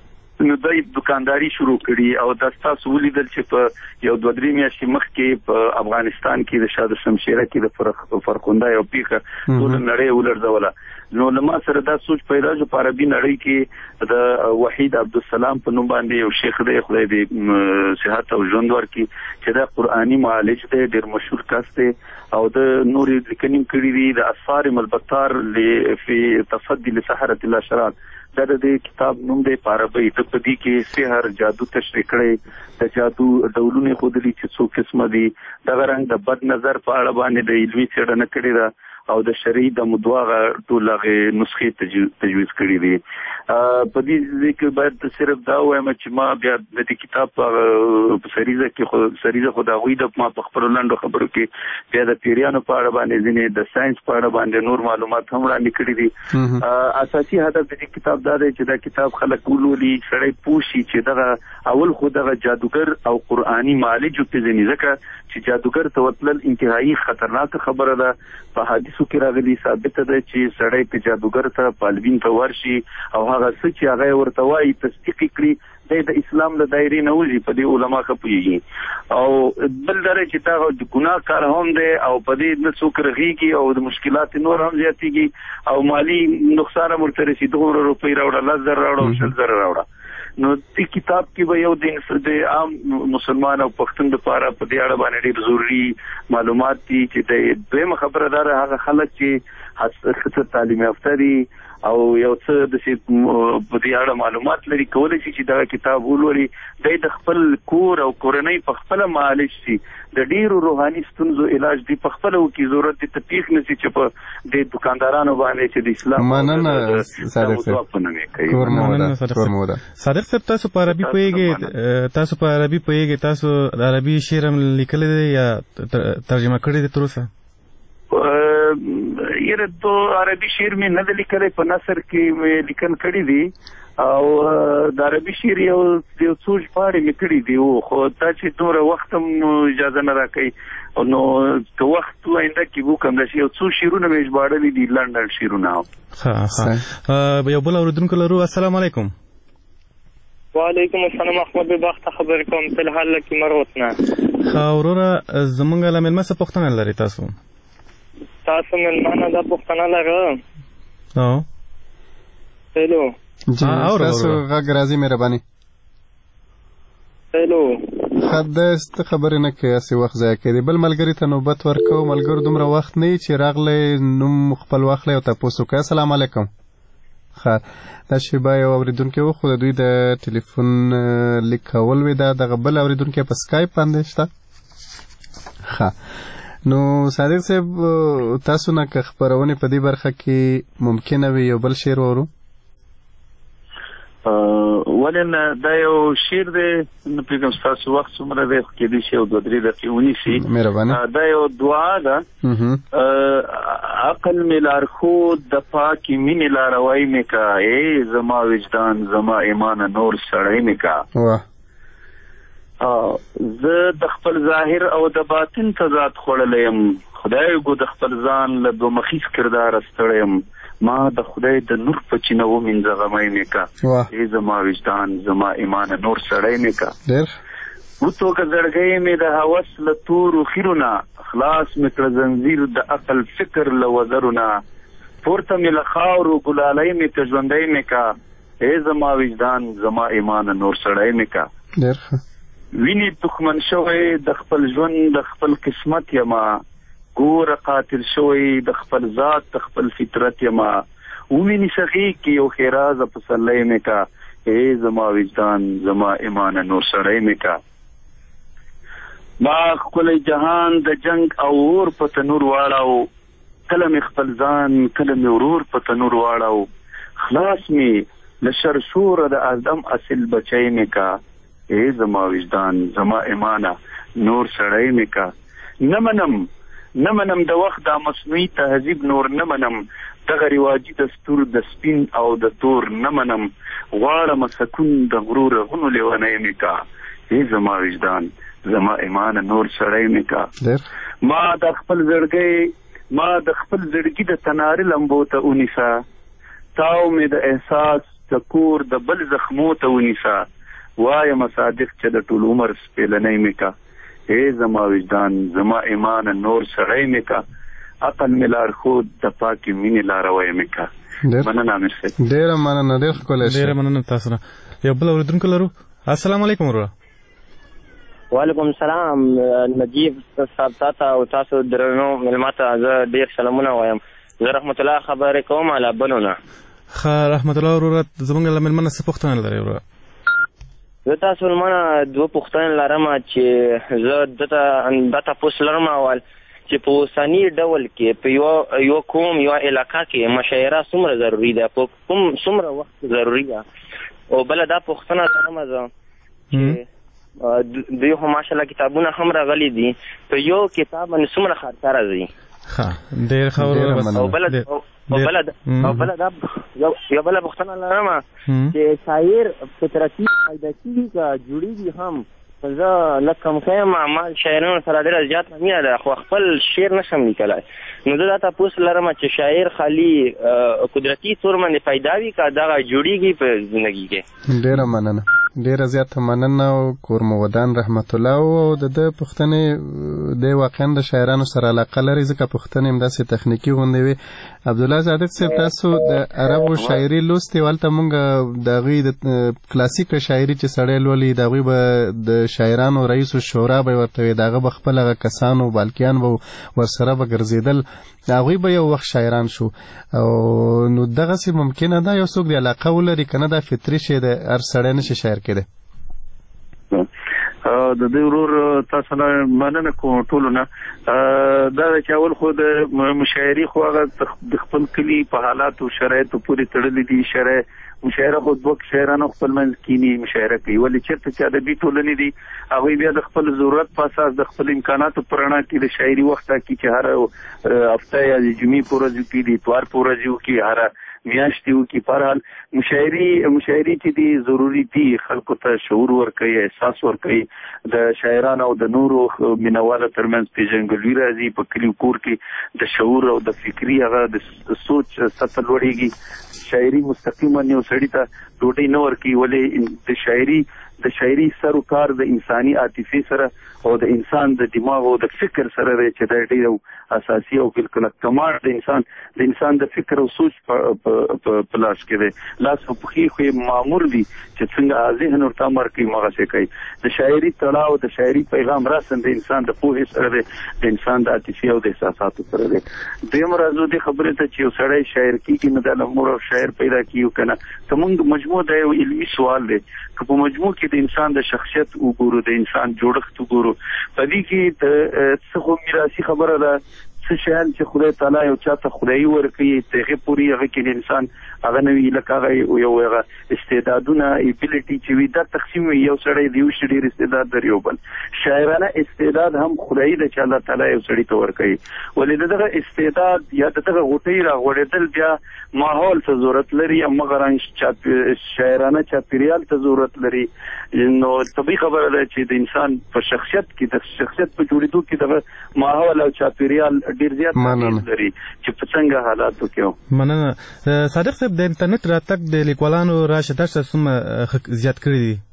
Speaker 7: نو دای دکانداري شروع کړي او د تاسو ولیدل چې په یو دوه درې میاشتې مخکې په افغانستان کې د شاده شمشیره کې د فرخنده یو پیخه ټول نړۍ ولړزوله نو لما سره دا سوچ پیدا شو په عربي نړۍ کې د وحید عبدالسلام په نوم باندې یو شیخ دی خدای دې صحت او ژوند ورکړي چې دا قرآني معالج دی ډېر مشهور کس دی او د نورې لیکنې کړي دي د اثار ملبطار فی تصدی لسحرة الاشرار دا د کتاب نوم دی په عربي د پدې کې سحر جادو تشریح کړي د جادو ډولونه خودلی چې څو قسمه دي د رنګ د بد نظر په اړه باندې د علمي څېړنه کړې ده او د شرعي د مدواغه ټول هغه نسخې تجویز کړي دي. په دې کې باید صرف دا وایم چې ما بیا د دې کتاب په سریزه کې خو سریزه خو دا غوي د ما په خبرو لاندې خبرو کې بیا د پیریانو په اړه باندې ځینې د ساينس په اړه باندې نور معلومات هم وړاندې کړي دي. اساسي هدف د دې کتاب دا دی چې دا کتاب خلک ولولي، سړی پوښي چې دغه اول خو دغه جادوګر او قرآني معالج په ځینې ځکه چې جادوګر ته وتلل انتهایی خطرناک خبره ده. په حدیثو کې راغلي ثابت ده چې سړی په جادوګر ته پالوین ته ورشي او هغه څه چې هغه ورته وایي تصدیق کړي د اسلام له دایرې نه وځي. په دې علما ښه پوهېږي. او بل دا چې دا د ګناه کار هم دی او په دې نه څوک رغېږي او د مشکلات نور هم زیاتېږي او مالي نقصان هم ورته رسي. دومره روپۍ راوړه، لس زره راوړه او شل زره راوړه. نو دې کتاب کې به یو د د عام مسلمان او پښتون لپاره په دې اړه باندې ډېر ضروري معلومات دي چې د دویمه خبره دا ده هغه خلک چې ښه تعلیم یافته دي او یو څه د په دې اړه معلومات لري کولی شي چې دا کتاب ولولي. دی د خپل کور او کورنۍ په خپله معالج شي، د ډېرو روحاني ستونزو علاج دی په خپله وکړي. ضرورت دی ته پېښ نه شي چې په دې دکاندارانو باندې چې د اسلام
Speaker 1: مننه صادق صاحب.
Speaker 6: صادق صاحب تاسو په عربي پوهېږئ؟ تاسو په عربي پوهېږئ؟ تاسو د عربي شعر هم لیکلی دی یا ترجمه کړی دی تر اوسه؟ یره تو عربي شعر مې نه دی لیکلی، په نثر کې مې لیکل کړي دي او د عربي شعر یو یو څو ژباړې مې کړي دي. خو دا چې دومره وخت هم اجازه نه راکوي نو که وخت آینده کې وکړم داسې یو څو شعرونه مې ژباړلي دي، لنډ شعرونه. ښه ښه. یو بل اورېدونکی لرو. السلام علیکم.
Speaker 16: وعلیکم السلام. احمد ببخته خبرې کوم فی الحال له کیمروت نه.
Speaker 6: ښه وروره زمونږ له مېلمه څه پوښتنه لرئ تاسو؟
Speaker 16: تاسو مېلمانه دا پوښتنه لرم.
Speaker 6: او
Speaker 16: هلو
Speaker 1: جی تاسو غږ راځي مهرباني.
Speaker 16: هلو
Speaker 1: خدست خبرې نه کوي، هسې وخت ضایع کوي. بل ملګري ته نوبت ورکوو. ملګرو دومره وخت نه وي چې راغلی نوم خپل واخلی او تپوس وکړئ. السلام علیکم. ښه دا شیبه یو اورېدونکی و خو د دوی د ټلیفون لیک کول وي. دا دغه بل اورېدونکی په سکایپ باندې شته. ښه نو صادق صاحب تاسو نه که خپرونې په دې برخه کې ممکنه وي یو بل شعر وورو؟
Speaker 7: ولې نه، دا یو شعر دی، نه پوهېږم ستاسو وخت څومره دی، خو کېدای شي یو دوه درې دقیقې ونیسي.
Speaker 1: مهرباني.
Speaker 7: دا یو دعا ده. عقل مې لارښود د پاکې مینې لاروی مې کا، ای زما وجدان زما ایمانه نور سړی مې کا.
Speaker 1: واه.
Speaker 7: زه د خپل ظاهر او د باطن تضاد خوړلی یم، خدای ګو د خپل ځان له دوه مخیز کرداره ستړی یم. ما د خدای د نور په چینه ومینځه غمی مې کا، ای زما وجدان زما ایمانه نور سړی مې کا. وتوکه زړګی مې د هوس له تورو خیرونه، خلاص مې کړه زنځیر د عقل فکر له وزرونه. پورته مې له خاورو ګلالی مې که ژوندی مې کا، ای زما وجدان زما ایمانه نور سړی مې کا.
Speaker 1: ډېر ښه.
Speaker 7: ویني دښمن شوی د خپل ژوند د خپل قسمت یما، ګوره قاتل شوی د خپل ذات د خپل فطرت یما. وویني سخی کې یو خیرازه پسلی مې کا، ای زما وجدان زما ایمانه نور سړی مې کا. ما ښکلی جهان د جنگ او اور په تنور واړو، کله مې خپل ځان کله مې ورور په تنور واړو. خلاص مې له شر شوره د آدم اصل بچی مې کا، ای زما وجدان زما ایمانه نور سړی مې کا. نه منم نه منم د وخت دا مصنوعي تهذیب نور نه منم، دغه رواجي دستور د سپین او د تور نه منم. غواړم سکون د غرور غنو لیونی مې کا، ای زما وجدان زما ایمانه نور سړی مې کا. ما د خپل زړګي ما د خپل زړګي د تنارې لمبو ته ونیسه، تاو مې د احساس د کور د بل زخمو ته ونیسه. وایم صادق چې د ټول عمر سپېلنی مې کا، ای زما وجدان زما ایمانه نور سړی مې کا. عقل مې لارښود د پاکې مینې لاروی مې کا. مننه امیر صاحب.
Speaker 1: ډېره مننه، ډېر ښکلی شعر.
Speaker 6: ډېره مننه تاسو نه. یو بل اورېدونکی لرو. السلام علیکم وروره.
Speaker 16: وعلیکم السلام. نجیب صاحب تاته او تاسو درنو مېلمه ته زه ډېر سلامونه وایم. زه رحمت الله خبرې کوم له بنو نه.
Speaker 6: ښه رحمت الله وروره زموږ له مېلمه نه څه پوښتنه لرئ وروره؟
Speaker 16: زه تاسو مېلمانه دوه پوښتنې لرم چې زه دته دا تپوس لرم اول چې په اوسني ډول کې په یو یو قوم یو علاقه کې مشاعره څومره ضروري ده، په کوم څومره وخت ضروري ده. او بله دا پوښتنه درمه ده چې دوی خو ماشاءالله کتابونه هم راغلي دي، په یو کتاب باندې څومره خرچه راځي؟
Speaker 6: ښه ډېر ښه.
Speaker 16: او بله او بله او بله دا یو بله پوښتنه لرمه چې شاعر فطرتي پیدا کېږي که جوړېږي هم؟ زه لږ کم ښیم، ما شاعرانو سره ډېره زیاته مینه ده خو خپل شعر نشم لیکلی. نو زه دا تپوس لرمه چې شاعر خالي قدرتي طور باندې پیدا وي که دغه جوړېږي په زندګي کې؟
Speaker 1: ډېره مننه، ډېره زیاته مننه. او کورمودان رحمت الله او د ده پوښتنې دی واقعا د شاعرانو سره علاقه لري ځکه پوښتنې هم داسې تخنیکي غوندې وي. عبدالله صادق صاحب، تاسو د عربو شاعري لوستې؟ هلته مونږ د هغوی د کلاسیکه شاعري چې سړی لولي د هغوی به د شاعرانو رئیس الشورا به ورته وي، د هغه به خپل هغه کسانو بالکیان به ورسره به ګرځېدل، هغوی به یو وخت شاعران شو. او نو دغسې ممکنه ده یو څوک د علاقه ولري که نه دا فطري شی دی هر سړی نشي شاعر کېدی؟
Speaker 7: د دې ورور تاسو نه مننه کوم ټولو نه. دا چې اول خو د مشاعري خو هغه د خپل کلي په حالاتو شرایطو پورې تړلي دي. شرایط مشاعره خو دوه شاعرانو خپل منځ کینی مشاعره کوي، ولې چېرته چې ادبي ټولنې دي هغوی بیا د خپل ضرورت په اساس د خپل امکاناتو په رڼا کې د شاعري وخت ټاکي چې هره هفته یا د جمعې په ورځ وکړي، د اتوار په ورځ وکړي، هره میاشتې وکړي. په هر حال مشاعري مشاعري چې دي ضروري دي، خلکو ته شعور ورکوي، احساس ورکوي. د شاعرانو او د نورو مینوالو ترمنځ پیژندګلوي راځي، په کلي کور کې د شعور او د فکري هغه د سوچ سطح لوړېږي. شاعري مستقیما یو سړي ته ډوډۍ نه ورکوي، ولې د شاعري د شاعري سر و کار د انساني عاطفې سره او د انسان د دماغ او د فکر سره دی چې دا ډېر اساسي او بالکل کمال د انسان د انسان د فکر او سوچ په لاس کې دی. لاس او پښې خو معمول دي چې څنګه ذهن ورته امر کوي مغسې کوي. د شاعري تړاو د شاعري پیغام راسن د انسان د پوهې سره دی، د انسان د عاطفې او د احساساتو سره دی. دویم راځو دې خبرې ته چې یو سړی شاعر کېږي نو د مور او شاعر پیدا کیږو که نه. که موږ مجموع دا یو علمي سوال دی، که په مجموع کې د انسان د شخصیت وګورو، د انسان جوړښت وګورو، په دې کې د څه خو میراثي خبره ده، څه شیان چې خدای تعالی یو چاته خدایي ورکوي د هغې پورې هغه کې د انسان هغه نه وي، لکه هغه یو هغه استعدادونه ایبیلیټي چې وي دا تقسیم وي. یو سړی د یو شي ډېر استعداد لري، یو بل شاعرانه استعداد هم خدایي ده چې الله تعالی یو سړي ته ورکوي. ولې د دغه استعداد یا د دغه غوټۍ راغوړېدل بیا ماحول ته ضرورت لري، همغه شاعرانه چاپېریال ته ضرورت لري. نو طبیعي خبره ده چې د انسان په شخصیت کې د شخصیت په جوړېدو کې دغه ماحول او چاپېریال ډېر زیات اغېز لري چې په څنګه حالاتو کې.
Speaker 6: مننه. صادق صاحب، د انټرنیټ راتګ د لیکوالانو راشه درشه څومره زیات کړي دي؟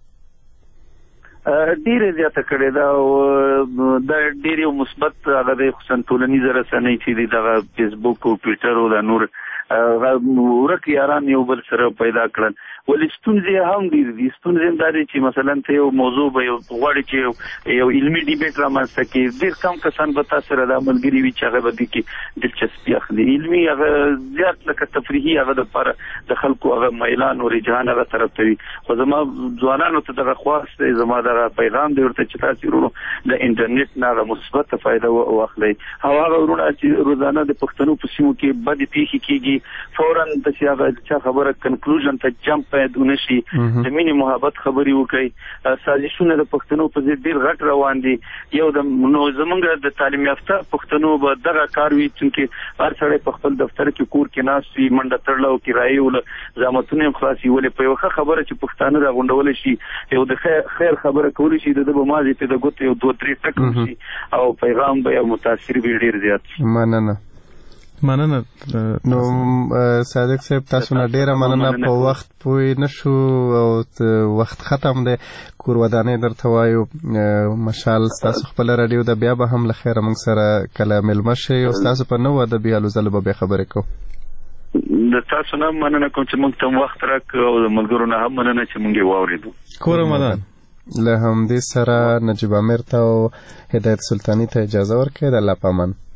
Speaker 7: ډېره زیاته کړې ده او دا ډېر یو مثبت هغه دی، خصوصا ټولنیزه رسنۍ چې دي دغه فیسبوک او ټویټر او دا نور ورک یاران یو بل سره پیدا کړل. ولې ستونزې هم ډېرې دي. ستونزې هم دا دي چې مثلا ته یو موضوع به یو غواړې چې یو علمي ډیبیټ رامنځته کړي، ډېر کم کسان به تا سره دا ملګري وي چې هغه به دې کې دلچسپي اخلي. علمي هغه زیات لکه تفریحي هغه دپاره د خلکو هغه میلان او رجحان هغه طرف ته وي. خو زما ځوانانو ته دغه خواست دی، زما دغه پیغام دی ورته چې تاسې ورونو د انټرنیټ نه هغه مثبته فایده واخلئ. او هغه ورونه چې روزانه د پښتنو په سیمو کې بدې پیښې کېږي، فورا داسې هغه چا خبره کنکلوژن ته جمپ باید ونه شي، د مینې محبت خبرې وکړئ. سازشونه د پښتنو په ضد ډېر غټ روان دي. یو د نو زمونږ د تعلیم یافته پښتنو به دغه کار وي، چونکې هر سړی په خپل دفتر کې کور کې ناست وي، منډه تړله او کرایې وله زحمتونه هم خلاص وي. ولې په یوه ښه خبره چې پښتانه راغونډولی شي، یو د خیر خبره کولی شي، د ده به مازې پې د ګوتو یو دوه درې ټک وشي او پیغام به یو متاثر وي ډېر زیات شي.
Speaker 1: مننه.
Speaker 6: مننه.
Speaker 1: نو صادق صاحب، تاسو نه ډیره مننه. په وخت پوه نشو او وخت ختم دی، کور ودانۍ درته وایو. مشال ستاسو خپل راډیو ده، بیا به هم له خیره موږ سره کله مېلمه شئ او ستاسو په نوو ادبي هلو ځلو به بیا خبرې کوو.
Speaker 7: د تاسو نه مننه کوم چې موږ ته وخت راکړ او د ملګرو نه هم مننه چې موږ یې واورېدو.
Speaker 6: کور رمضان.
Speaker 1: له همدې سره نجیب امیر ته او هدایت سلطاني ته اجازه ورکړئ. د الله په امان.